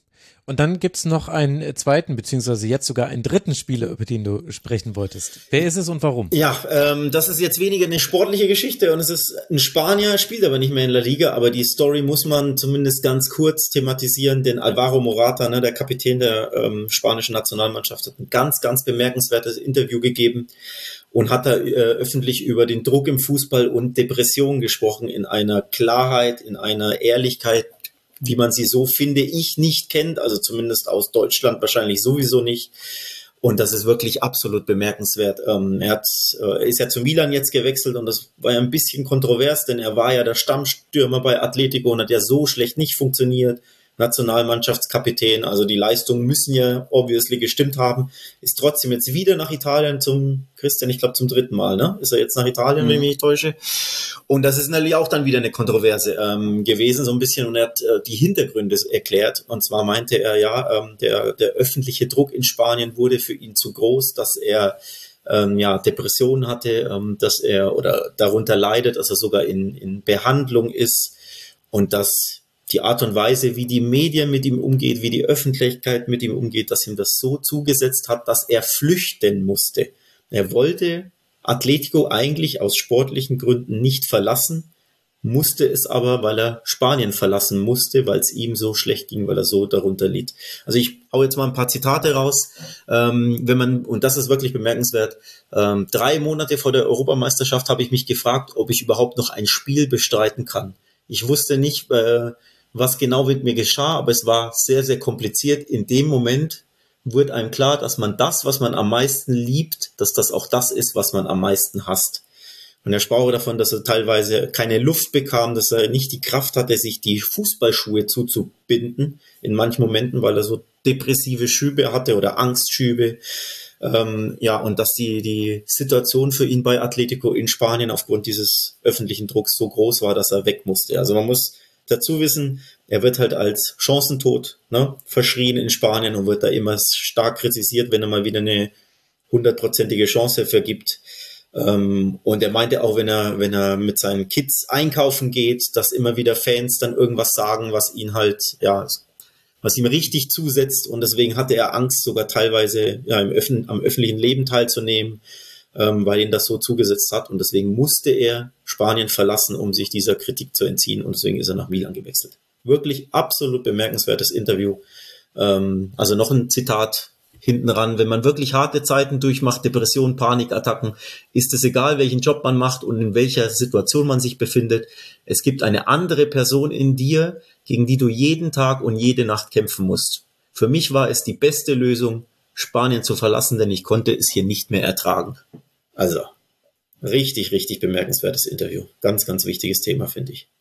Und dann gibt's noch einen zweiten, beziehungsweise jetzt sogar einen dritten Spieler, über den du sprechen wolltest. Wer ist es und warum? Ja, das ist jetzt weniger eine sportliche Geschichte und es ist ein Spanier, spielt aber nicht mehr in La Liga, aber die Story muss man zumindest ganz kurz thematisieren, denn Alvaro Morata, ne, der Kapitän der spanischen Nationalmannschaft, hat ein ganz, ganz bemerkenswertes Interview gegeben und hat da öffentlich über den Druck im Fußball und Depression gesprochen, in einer Klarheit, in einer Ehrlichkeit, wie man sie so, finde ich, nicht kennt, also zumindest aus Deutschland wahrscheinlich sowieso nicht. Und das ist wirklich absolut bemerkenswert. Er ist ja zu Milan jetzt gewechselt und das war ja ein bisschen kontrovers, denn er war ja der Stammstürmer bei Atletico und hat ja so schlecht nicht funktioniert. Nationalmannschaftskapitän, also die Leistungen müssen ja obviously gestimmt haben, ist trotzdem jetzt wieder nach Italien zum 3. Mal, ne? Ist er jetzt nach Italien, wenn ich mich nicht täusche. Und das ist natürlich auch dann wieder eine Kontroverse gewesen, so ein bisschen, und er hat die Hintergründe erklärt, und zwar meinte er ja, der öffentliche Druck in Spanien wurde für ihn zu groß, dass er Depressionen hatte, dass er oder darunter leidet, dass er sogar in Behandlung ist und dass die Art und Weise, wie die Medien mit ihm umgeht, wie die Öffentlichkeit mit ihm umgeht, dass ihm das so zugesetzt hat, dass er flüchten musste. Er wollte Atletico eigentlich aus sportlichen Gründen nicht verlassen, musste es aber, weil er Spanien verlassen musste, weil es ihm so schlecht ging, weil er so darunter litt. Also ich hau jetzt mal ein paar Zitate raus, und das ist wirklich bemerkenswert, 3 Monate vor der Europameisterschaft habe ich mich gefragt, ob ich überhaupt noch ein Spiel bestreiten kann. Ich wusste nicht, was genau mit mir geschah, aber es war sehr, sehr kompliziert. In dem Moment wurde einem klar, dass man das, was man am meisten liebt, dass das auch das ist, was man am meisten hasst. Und er sprach davon, dass er teilweise keine Luft bekam, dass er nicht die Kraft hatte, sich die Fußballschuhe zuzubinden, in manchen Momenten, weil er so depressive Schübe hatte oder Angstschübe. Und dass die Situation für ihn bei Atletico in Spanien aufgrund dieses öffentlichen Drucks so groß war, dass er weg musste. Also man muss dazu wissen, er wird halt als Chancentod verschrien in Spanien und wird da immer stark kritisiert, wenn er mal wieder eine 100%ige Chance vergibt. Und er meinte auch, wenn er mit seinen Kids einkaufen geht, dass immer wieder Fans dann irgendwas sagen, was ihn halt, was ihm richtig zusetzt, und deswegen hatte er Angst, sogar teilweise am öffentlichen Leben teilzunehmen, weil ihn das so zugesetzt hat, und deswegen musste er Spanien verlassen, um sich dieser Kritik zu entziehen, und deswegen ist er nach Milan gewechselt. Wirklich absolut bemerkenswertes Interview. Also noch ein Zitat hinten ran: Wenn man wirklich harte Zeiten durchmacht, Depressionen, Panikattacken, ist es egal, welchen Job man macht und in welcher Situation man sich befindet. Es gibt eine andere Person in dir, gegen die du jeden Tag und jede Nacht kämpfen musst. Für mich war es die beste Lösung, Spanien zu verlassen, denn ich konnte es hier nicht mehr ertragen. Also, richtig, richtig bemerkenswertes Interview. Ganz, ganz wichtiges Thema, finde ich.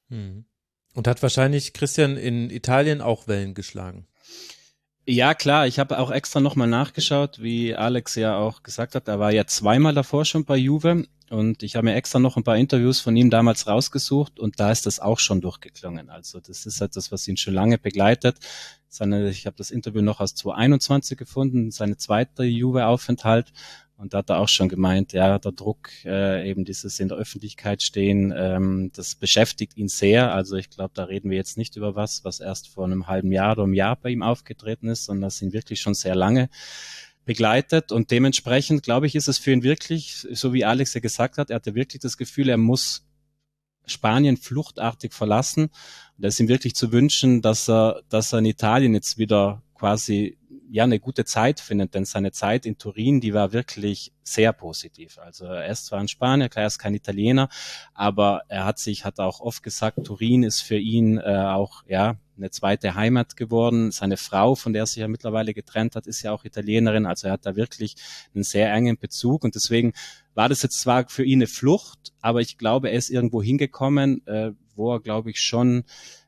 Und hat wahrscheinlich, Christian, in Italien auch Wellen geschlagen. Ja, klar, ich habe auch extra nochmal nachgeschaut, wie Alex ja auch gesagt hat, er war ja 2-mal davor schon bei Juve, und ich habe mir extra noch ein paar Interviews von ihm damals rausgesucht, und da ist das auch schon durchgeklungen. Also das ist etwas, was ihn schon lange begleitet. Ich habe das Interview noch aus 2021 gefunden, seine zweite Juve-Aufenthalt, und da hat er auch schon gemeint, ja, der Druck, eben dieses in der Öffentlichkeit stehen, das beschäftigt ihn sehr. Also ich glaube, da reden wir jetzt nicht über was erst vor einem halben Jahr oder einem Jahr bei ihm aufgetreten ist, sondern das ihn wirklich schon sehr lange begleitet, und dementsprechend, glaube ich, ist es für ihn wirklich, so wie Alex ja gesagt hat, er hatte wirklich das Gefühl, er muss Spanien fluchtartig verlassen, und es ist ihm wirklich zu wünschen, dass er in Italien jetzt wieder quasi eine gute Zeit findet, denn seine Zeit in Turin, die war wirklich sehr positiv. Also er ist zwar ein Spanier, klar, er ist kein Italiener, aber er hat auch oft gesagt, Turin ist für ihn auch eine zweite Heimat geworden. Seine Frau, von der er sich ja mittlerweile getrennt hat, ist ja auch Italienerin, also er hat da wirklich einen sehr engen Bezug, und deswegen war das jetzt zwar für ihn eine Flucht, aber ich glaube, er ist irgendwo hingekommen, wo er, glaube ich, schon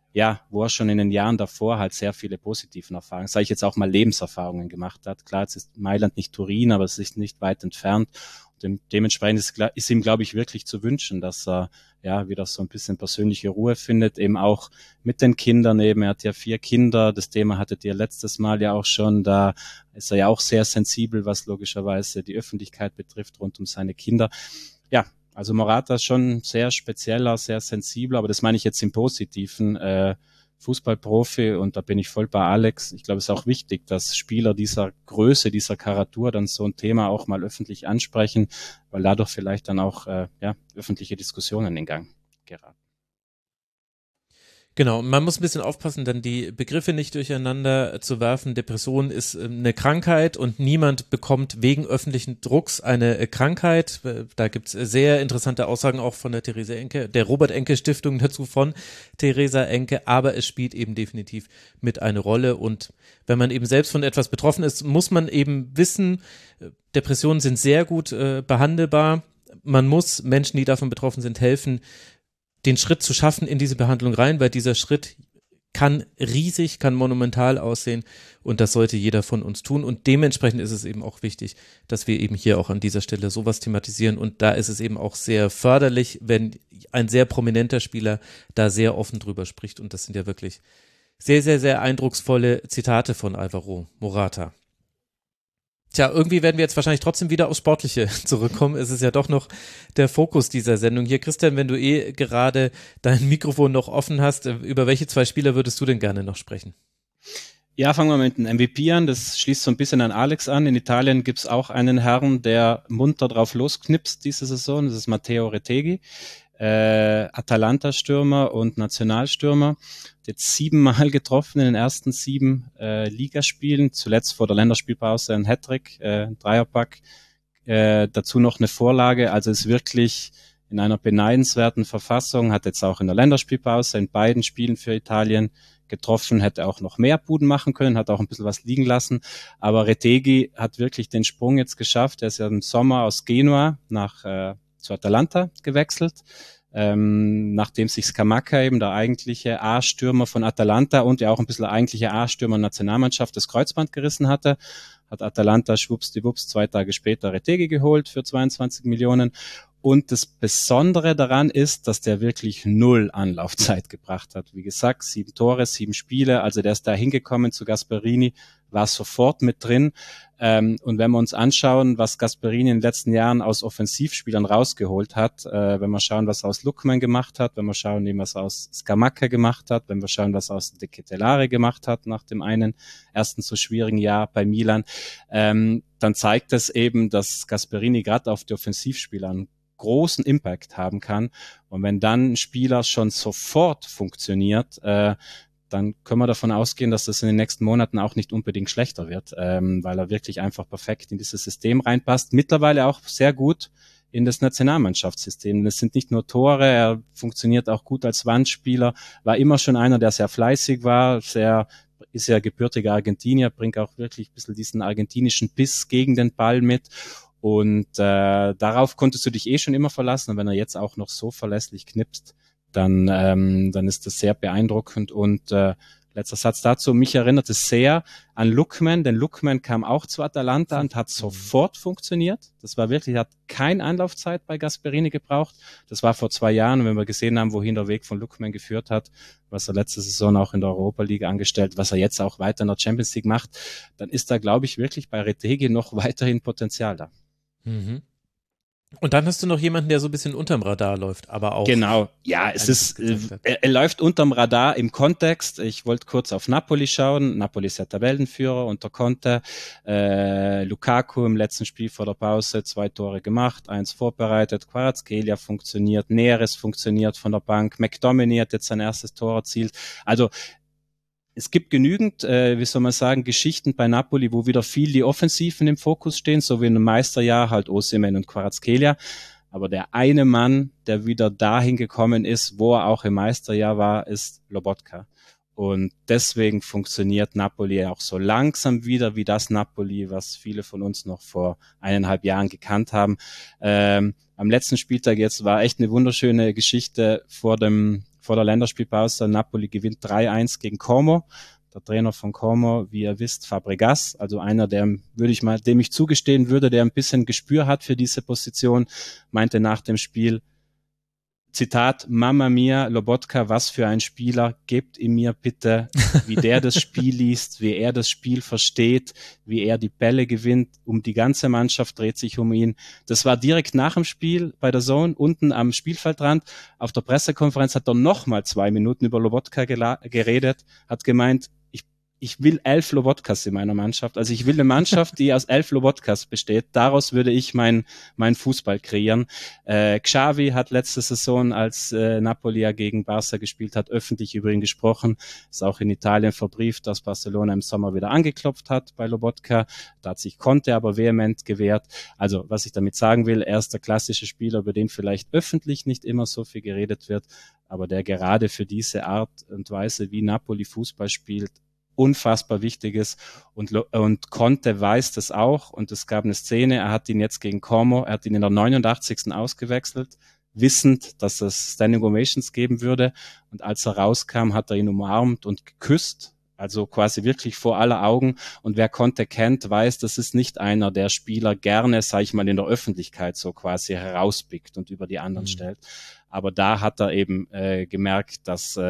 in den Jahren davor halt sehr viele positiven Erfahrungen, sage ich jetzt auch mal, Lebenserfahrungen gemacht hat. Klar, jetzt ist Mailand nicht Turin, aber es ist nicht weit entfernt. Und dementsprechend ist ihm, glaube ich, wirklich zu wünschen, dass er wieder so ein bisschen persönliche Ruhe findet, eben auch mit den Kindern eben. Er hat ja 4 Kinder, das Thema hattet ihr letztes Mal ja auch schon, da ist er ja auch sehr sensibel, was logischerweise die Öffentlichkeit betrifft, rund um seine Kinder. Ja, also Morata ist schon sehr spezieller, sehr sensibler, aber das meine ich jetzt im Positiven, Fußballprofi und da bin ich voll bei Alex. Ich glaube, es ist auch wichtig, dass Spieler dieser Größe, dieser Karatur dann so ein Thema auch mal öffentlich ansprechen, weil dadurch vielleicht dann auch öffentliche Diskussionen in Gang geraten. Genau, man muss ein bisschen aufpassen, dann die Begriffe nicht durcheinander zu werfen. Depression ist eine Krankheit und niemand bekommt wegen öffentlichen Drucks eine Krankheit. Da gibt's sehr interessante Aussagen auch von der Theresa Enke, der Robert-Enke-Stiftung dazu von Theresa Enke, aber es spielt eben definitiv mit eine Rolle und wenn man eben selbst von etwas betroffen ist, muss man eben wissen, Depressionen sind sehr gut behandelbar. Man muss Menschen, die davon betroffen sind, helfen, den Schritt zu schaffen in diese Behandlung rein, weil dieser Schritt kann riesig, kann monumental aussehen und das sollte jeder von uns tun und dementsprechend ist es eben auch wichtig, dass wir eben hier auch an dieser Stelle sowas thematisieren und da ist es eben auch sehr förderlich, wenn ein sehr prominenter Spieler da sehr offen drüber spricht und das sind ja wirklich sehr, sehr, sehr eindrucksvolle Zitate von Alvaro Morata. Tja, irgendwie werden wir jetzt wahrscheinlich trotzdem wieder aufs Sportliche zurückkommen. Es ist ja doch noch der Fokus dieser Sendung. Hier, Christian, wenn du gerade dein Mikrofon noch offen hast, über welche 2 Spieler würdest du denn gerne noch sprechen? Ja, fangen wir mit dem MVP an. Das schließt so ein bisschen an Alex an. In Italien gibt's auch einen Herrn, der munter drauf losknipst diese Saison. Das ist Matteo Retegui, Atalanta-Stürmer und Nationalstürmer. Jetzt 7-mal getroffen in den ersten 7 Ligaspielen, zuletzt vor der Länderspielpause ein Hattrick, Dreierpack, dazu noch eine Vorlage, also ist wirklich in einer beneidenswerten Verfassung, hat jetzt auch in der Länderspielpause in beiden Spielen für Italien getroffen, hätte auch noch mehr Buden machen können, hat auch ein bisschen was liegen lassen, aber Retegui hat wirklich den Sprung jetzt geschafft, er ist ja im Sommer aus Genua zu Atalanta gewechselt, nachdem sich Scamacca eben der eigentliche A-Stürmer von Atalanta und ja auch ein bisschen der eigentliche A-Stürmer Nationalmannschaft das Kreuzband gerissen hatte, hat Atalanta schwuppsdiwupps 2 Tage später Retegui geholt für 22 Millionen und das Besondere daran ist, dass der wirklich 0 Anlaufzeit gebracht hat. Wie gesagt, 7 Tore, 7 Spiele, also der ist da hingekommen zu Gasperini, war sofort mit drin. Und wenn wir uns anschauen, was Gasperini in den letzten Jahren aus Offensivspielern rausgeholt hat, wenn wir schauen, was er aus Lookman gemacht hat, wenn wir schauen, was er aus Scamacca gemacht hat, wenn wir schauen, was er aus De Ketelaere gemacht hat nach dem ersten so schwierigen Jahr bei Milan, dann zeigt es eben, dass Gasperini gerade auf die Offensivspieler einen großen Impact haben kann. Und wenn dann ein Spieler schon sofort funktioniert, dann können wir davon ausgehen, dass das in den nächsten Monaten auch nicht unbedingt schlechter wird, weil er wirklich einfach perfekt in dieses System reinpasst. Mittlerweile auch sehr gut in das Nationalmannschaftssystem. Es sind nicht nur Tore, er funktioniert auch gut als Wandspieler, war immer schon einer, der sehr fleißig war, ist ja gebürtiger Argentinier, bringt auch wirklich ein bisschen diesen argentinischen Biss gegen den Ball mit. Und darauf konntest du dich schon immer verlassen. Und wenn er jetzt auch noch so verlässlich knipst, dann ist das sehr beeindruckend. Und letzter Satz dazu, mich erinnert es sehr an Lookman, denn Lookman kam auch zu Atalanta und hat sofort funktioniert. Das war wirklich, hat keine Anlaufzeit bei Gasperini gebraucht. Das war vor 2 Jahren. Und wenn wir gesehen haben, wohin der Weg von Lookman geführt hat, was er letzte Saison auch in der Europa League angestellt, was er jetzt auch weiter in der Champions League macht, dann ist da, glaube ich, wirklich bei Retegui noch weiterhin Potenzial da. Mhm. Und dann hast du noch jemanden, der so ein bisschen unterm Radar läuft, aber auch. Genau, ja, er läuft unterm Radar im Kontext. Ich wollte kurz auf Napoli schauen. Napoli ist ja Tabellenführer unter Conte. Lukaku im letzten Spiel vor der Pause 2 Tore gemacht, 1 vorbereitet. Kvaratskhelia funktioniert, Neres funktioniert von der Bank. McTominay hat jetzt sein erstes Tor erzielt. Also es gibt genügend, wie soll man sagen, Geschichten bei Napoli, wo wieder viel die Offensiven im Fokus stehen, so wie in einem Meisterjahr halt Osimhen und Kvaratskhelia. Aber der eine Mann, der wieder dahin gekommen ist, wo er auch im Meisterjahr war, ist Lobotka. Und deswegen funktioniert Napoli auch so langsam wieder wie das Napoli, was viele von uns noch vor 1,5 Jahren gekannt haben. Am letzten Spieltag jetzt war echt eine wunderschöne Geschichte vor der Länderspielpause. Napoli gewinnt 3-1 gegen Como. Der Trainer von Como, wie ihr wisst, Fabregas, also einer, dem ich zugestehen würde, der ein bisschen Gespür hat für diese Position, meinte nach dem Spiel, Zitat, Mamma mia, Lobotka, was für ein Spieler, gebt ihm mir bitte, wie der das Spiel liest, wie er das Spiel versteht, wie er die Bälle gewinnt, die ganze Mannschaft dreht sich um ihn. Das war direkt nach dem Spiel bei der Zone, unten am Spielfeldrand. Auf der Pressekonferenz hat er nochmal 2 Minuten über Lobotka geredet, hat gemeint, ich will 11 Lobotkas in meiner Mannschaft. Also ich will eine Mannschaft, die aus 11 Lobotkas besteht. Daraus würde ich mein Fußball kreieren. Xavi hat letzte Saison, als Napoli ja gegen Barca gespielt hat, öffentlich über ihn gesprochen. Ist auch in Italien verbrieft, dass Barcelona im Sommer wieder angeklopft hat bei Lobotka. Da hat sich Conte aber vehement gewehrt. Also was ich damit sagen will, er ist der klassische Spieler, über den vielleicht öffentlich nicht immer so viel geredet wird, aber der gerade für diese Art und Weise, wie Napoli Fußball spielt, unfassbar wichtig ist und Conte weiß das auch und es gab eine Szene, er hat ihn jetzt gegen Como, er hat ihn in der 89. ausgewechselt, wissend, dass es Standing Ovations geben würde und als er rauskam, hat er ihn umarmt und geküsst, also quasi wirklich vor aller Augen und wer Conte kennt, weiß, das ist nicht einer, der Spieler gerne, sag ich mal, in der Öffentlichkeit so quasi herauspickt und über die anderen stellt, aber da hat er eben gemerkt, dass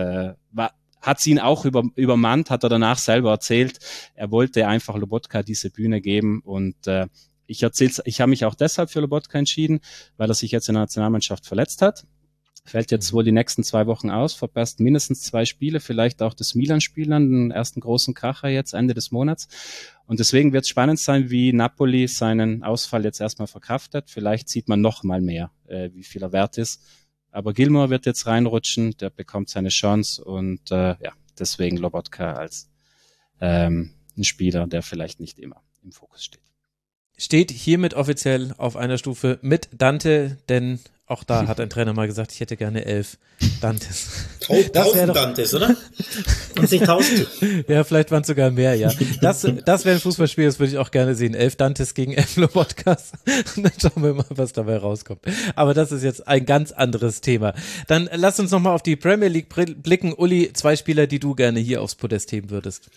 hat sie ihn auch übermannt, hat er danach selber erzählt. Er wollte einfach Lobotka diese Bühne geben und ich habe mich auch deshalb für Lobotka entschieden, weil er sich jetzt in der Nationalmannschaft verletzt hat. Fällt jetzt wohl die nächsten 2 Wochen aus, verpasst mindestens 2 Spiele, vielleicht auch das Milan-Spiel, den ersten großen Kracher jetzt Ende des Monats. Und deswegen wird es spannend sein, wie Napoli seinen Ausfall jetzt erstmal verkraftet. Vielleicht sieht man noch mal mehr, wie viel er wert ist. Aber Gilmour wird jetzt reinrutschen, der bekommt seine Chance und deswegen Lobotka als ein Spieler, der vielleicht nicht immer im Fokus steht. Steht hiermit offiziell auf einer Stufe mit Dante, denn auch da hat ein Trainer mal gesagt, ich hätte gerne 11 Dantes. 1000 Dantes, oder? Und nicht 1000. Ja, vielleicht waren es sogar mehr, ja. Das wäre ein Fußballspiel, das würde ich auch gerne sehen. 11 Dantes gegen 11 Lobotkas. Und dann schauen wir mal, was dabei rauskommt. Aber das ist jetzt ein ganz anderes Thema. Dann lass uns nochmal auf die Premier League blicken. Uli, 2 Spieler, die du gerne hier aufs Podest heben würdest.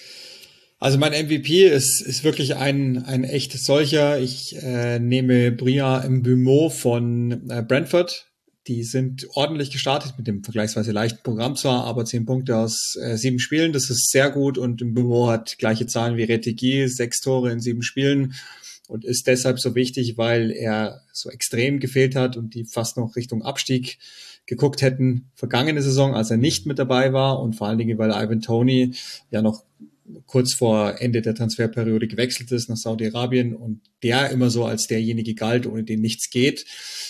Also mein MVP ist wirklich ein echt solcher. Ich nehme Bryan Mbeumo von Brentford. Die sind ordentlich gestartet mit dem vergleichsweise leichten Programm zwar, aber 10 Punkte aus 7 Spielen. Das ist sehr gut und Mbeumo hat gleiche Zahlen wie Retegui, 6 Tore in 7 Spielen und ist deshalb so wichtig, weil er so extrem gefehlt hat und die fast noch Richtung Abstieg geguckt hätten vergangene Saison, als er nicht mit dabei war und vor allen Dingen, weil Ivan Toney ja noch kurz vor Ende der Transferperiode gewechselt ist nach Saudi-Arabien und der immer so als derjenige galt, ohne den nichts geht.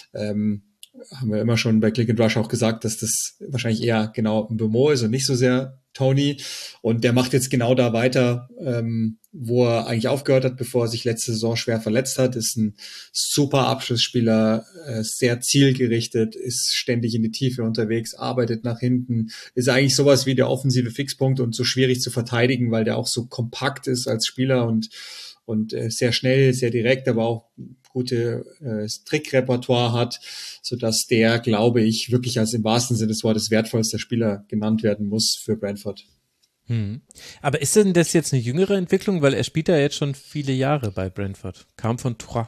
Haben wir immer schon bei Click and Rush auch gesagt, dass das wahrscheinlich eher genau Mbeumo ist und nicht so sehr Toney. Und der macht jetzt genau da weiter, wo er eigentlich aufgehört hat, bevor er sich letzte Saison schwer verletzt hat. Ist ein super Abschlussspieler, sehr zielgerichtet, ist ständig in die Tiefe unterwegs, arbeitet nach hinten, ist eigentlich sowas wie der offensive Fixpunkt und so schwierig zu verteidigen, weil der auch so kompakt ist als Spieler und sehr schnell, sehr direkt, aber auch gute Trickrepertoire hat, sodass der, glaube ich, wirklich als im wahrsten Sinne des Wortes wertvollster Spieler genannt werden muss für Brentford. Aber ist denn das jetzt eine jüngere Entwicklung, weil er spielt ja jetzt schon viele Jahre bei Brentford, kam von Troyes.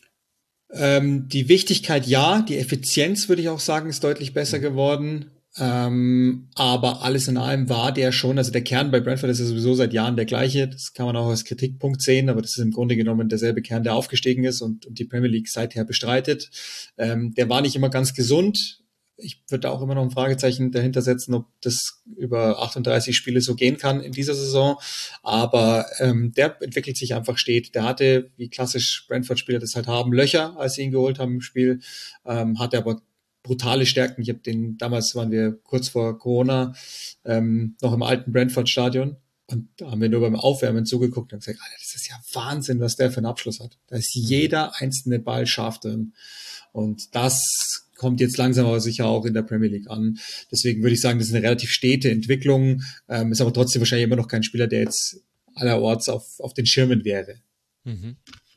Die Wichtigkeit ja, die Effizienz würde ich auch sagen, ist deutlich besser geworden. Aber alles in allem war der schon, also der Kern bei Brentford ist ja sowieso seit Jahren der gleiche, das kann man auch als Kritikpunkt sehen, aber das ist im Grunde genommen derselbe Kern, der aufgestiegen ist und die Premier League seither bestreitet. Der war nicht immer ganz gesund. Ich würde auch immer noch ein Fragezeichen dahinter setzen, ob das über 38 Spiele so gehen kann in dieser Saison. Aber der entwickelt sich einfach steht. Der hatte, wie klassisch Brentford-Spieler das halt haben, Löcher, als sie ihn geholt haben im Spiel, hatte aber brutale Stärken. Damals waren wir kurz vor Corona noch im alten Brentford-Stadion und da haben wir nur beim Aufwärmen zugeguckt und gesagt, Alter, das ist ja Wahnsinn, was der für einen Abschluss hat. Da ist jeder einzelne Ball scharf drin. Und das kommt jetzt langsam aber sicher auch in der Premier League an. Deswegen würde ich sagen, das ist eine relativ stete Entwicklung, ist aber trotzdem wahrscheinlich immer noch kein Spieler, der jetzt allerorts auf den Schirmen wäre. Mhm.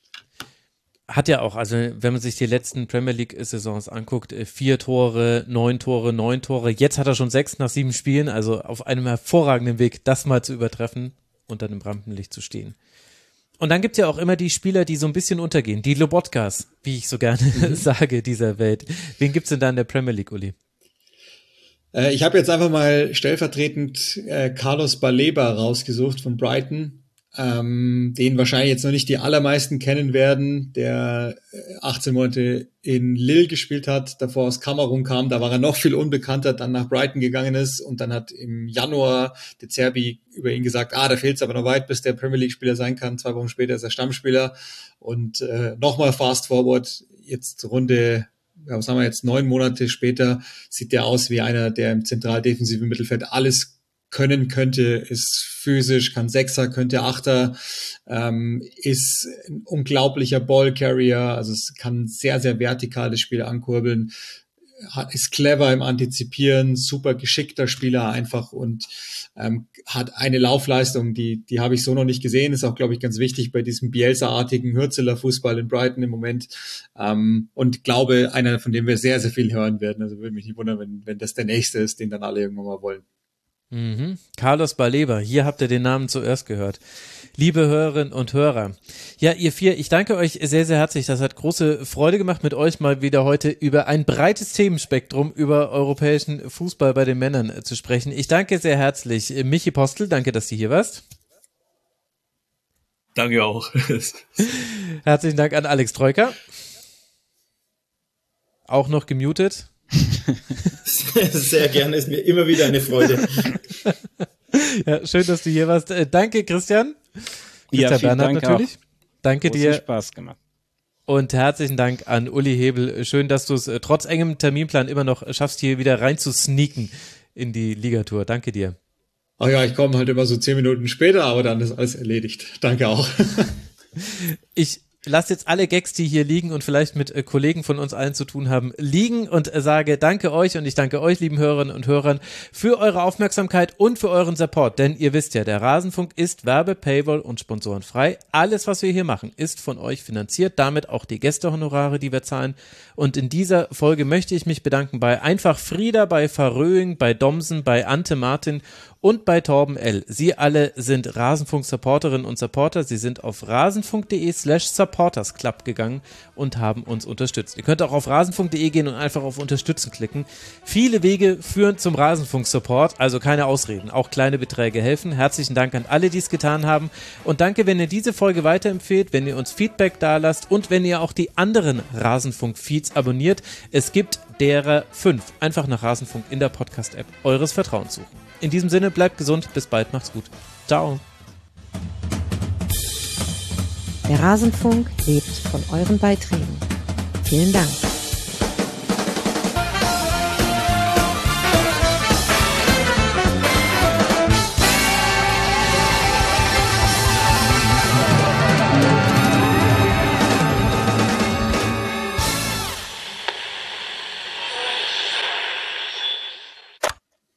Hat ja auch, also wenn man sich die letzten Premier League-Saisons anguckt, 4 Tore, 9 Tore, 9 Tore. Jetzt hat er schon 6 nach 7 Spielen, also auf einem hervorragenden Weg, das mal zu übertreffen und dann im Rampenlicht zu stehen. Und dann gibt's ja auch immer die Spieler, die so ein bisschen untergehen, die Lobotkas, wie ich so gerne sage, dieser Welt. Wen gibt's denn da in der Premier League, Uli? Ich habe jetzt einfach mal stellvertretend Carlos Baleba rausgesucht von Brighton, den wahrscheinlich jetzt noch nicht die allermeisten kennen werden, der 18 Monate in Lille gespielt hat, davor aus Kamerun kam, da war er noch viel unbekannter, dann nach Brighton gegangen ist und dann hat im Januar De Zerbi über ihn gesagt, da fehlt's aber noch weit, bis der Premier League Spieler sein kann. 2 Wochen später ist er Stammspieler und nochmal fast forward, jetzt Runde, was haben wir jetzt, 9 Monate später, sieht der aus wie einer, der im zentral-defensiven Mittelfeld alles können könnte, ist physisch, kann Sechser, könnte Achter, ist ein unglaublicher Ballcarrier, also es kann sehr, sehr vertikal das Spiel ankurbeln, ist clever im Antizipieren, super geschickter Spieler einfach und hat eine Laufleistung, die habe ich so noch nicht gesehen, ist auch, glaube ich, ganz wichtig bei diesem Bielsa-artigen Hürzeler Fußball in Brighton im Moment und glaube, einer, von dem wir sehr, sehr viel hören werden, also würde mich nicht wundern, wenn das der nächste ist, den dann alle irgendwann mal wollen. Carlos Baleba, hier habt ihr den Namen zuerst gehört. Liebe Hörerinnen und Hörer, ja, ihr 4, ich danke euch sehr, sehr herzlich. Das hat große Freude gemacht, mit euch mal wieder heute über ein breites Themenspektrum über europäischen Fußball bei den Männern zu sprechen. Ich danke sehr herzlich. Michi Postel, danke, dass du hier warst. Danke auch. Herzlichen Dank an Alex Troika. Auch noch gemutet. Sehr gerne, ist mir immer wieder eine Freude. Ja, schön, dass du hier warst. Danke, Christian. Ja, vielen Bernhard Dank natürlich. auch. Danke Großen dir. Spaß gemacht. Und herzlichen Dank an Uli Hebel. Schön, dass du es trotz engem Terminplan immer noch schaffst, hier wieder rein zu sneaken in die Ligatour. Danke dir. Ach ja, ich komme halt immer so 10 Minuten später, aber dann ist alles erledigt. Danke auch. Ich lasse jetzt alle Gags, die hier liegen und vielleicht mit Kollegen von uns allen zu tun haben, liegen und sage danke euch und ich danke euch, lieben Hörerinnen und Hörern, für eure Aufmerksamkeit und für euren Support, denn ihr wisst ja, der Rasenfunk ist Werbe-, Paywall- und sponsorenfrei. Alles, was wir hier machen, ist von euch finanziert, damit auch die Gästehonorare, die wir zahlen. Und in dieser Folge möchte ich mich bedanken bei Einfach Frieda, bei Faröing, bei Domsen, bei Ante Martin und bei Torben L. Sie alle sind Rasenfunk-Supporterinnen und Supporter. Sie sind auf rasenfunk.de/supportersclub gegangen und haben uns unterstützt. Ihr könnt auch auf rasenfunk.de gehen und einfach auf Unterstützen klicken. Viele Wege führen zum Rasenfunk-Support, also keine Ausreden. Auch kleine Beträge helfen. Herzlichen Dank an alle, die es getan haben. Und danke, wenn ihr diese Folge weiterempfehlt, wenn ihr uns Feedback dalasst und wenn ihr auch die anderen Rasenfunk-Feeds abonniert. Es gibt derer 5. Einfach nach Rasenfunk in der Podcast-App eures Vertrauens suchen. In diesem Sinne, bleibt gesund, bis bald, macht's gut. Ciao. Der Rasenfunk lebt von euren Beiträgen. Vielen Dank.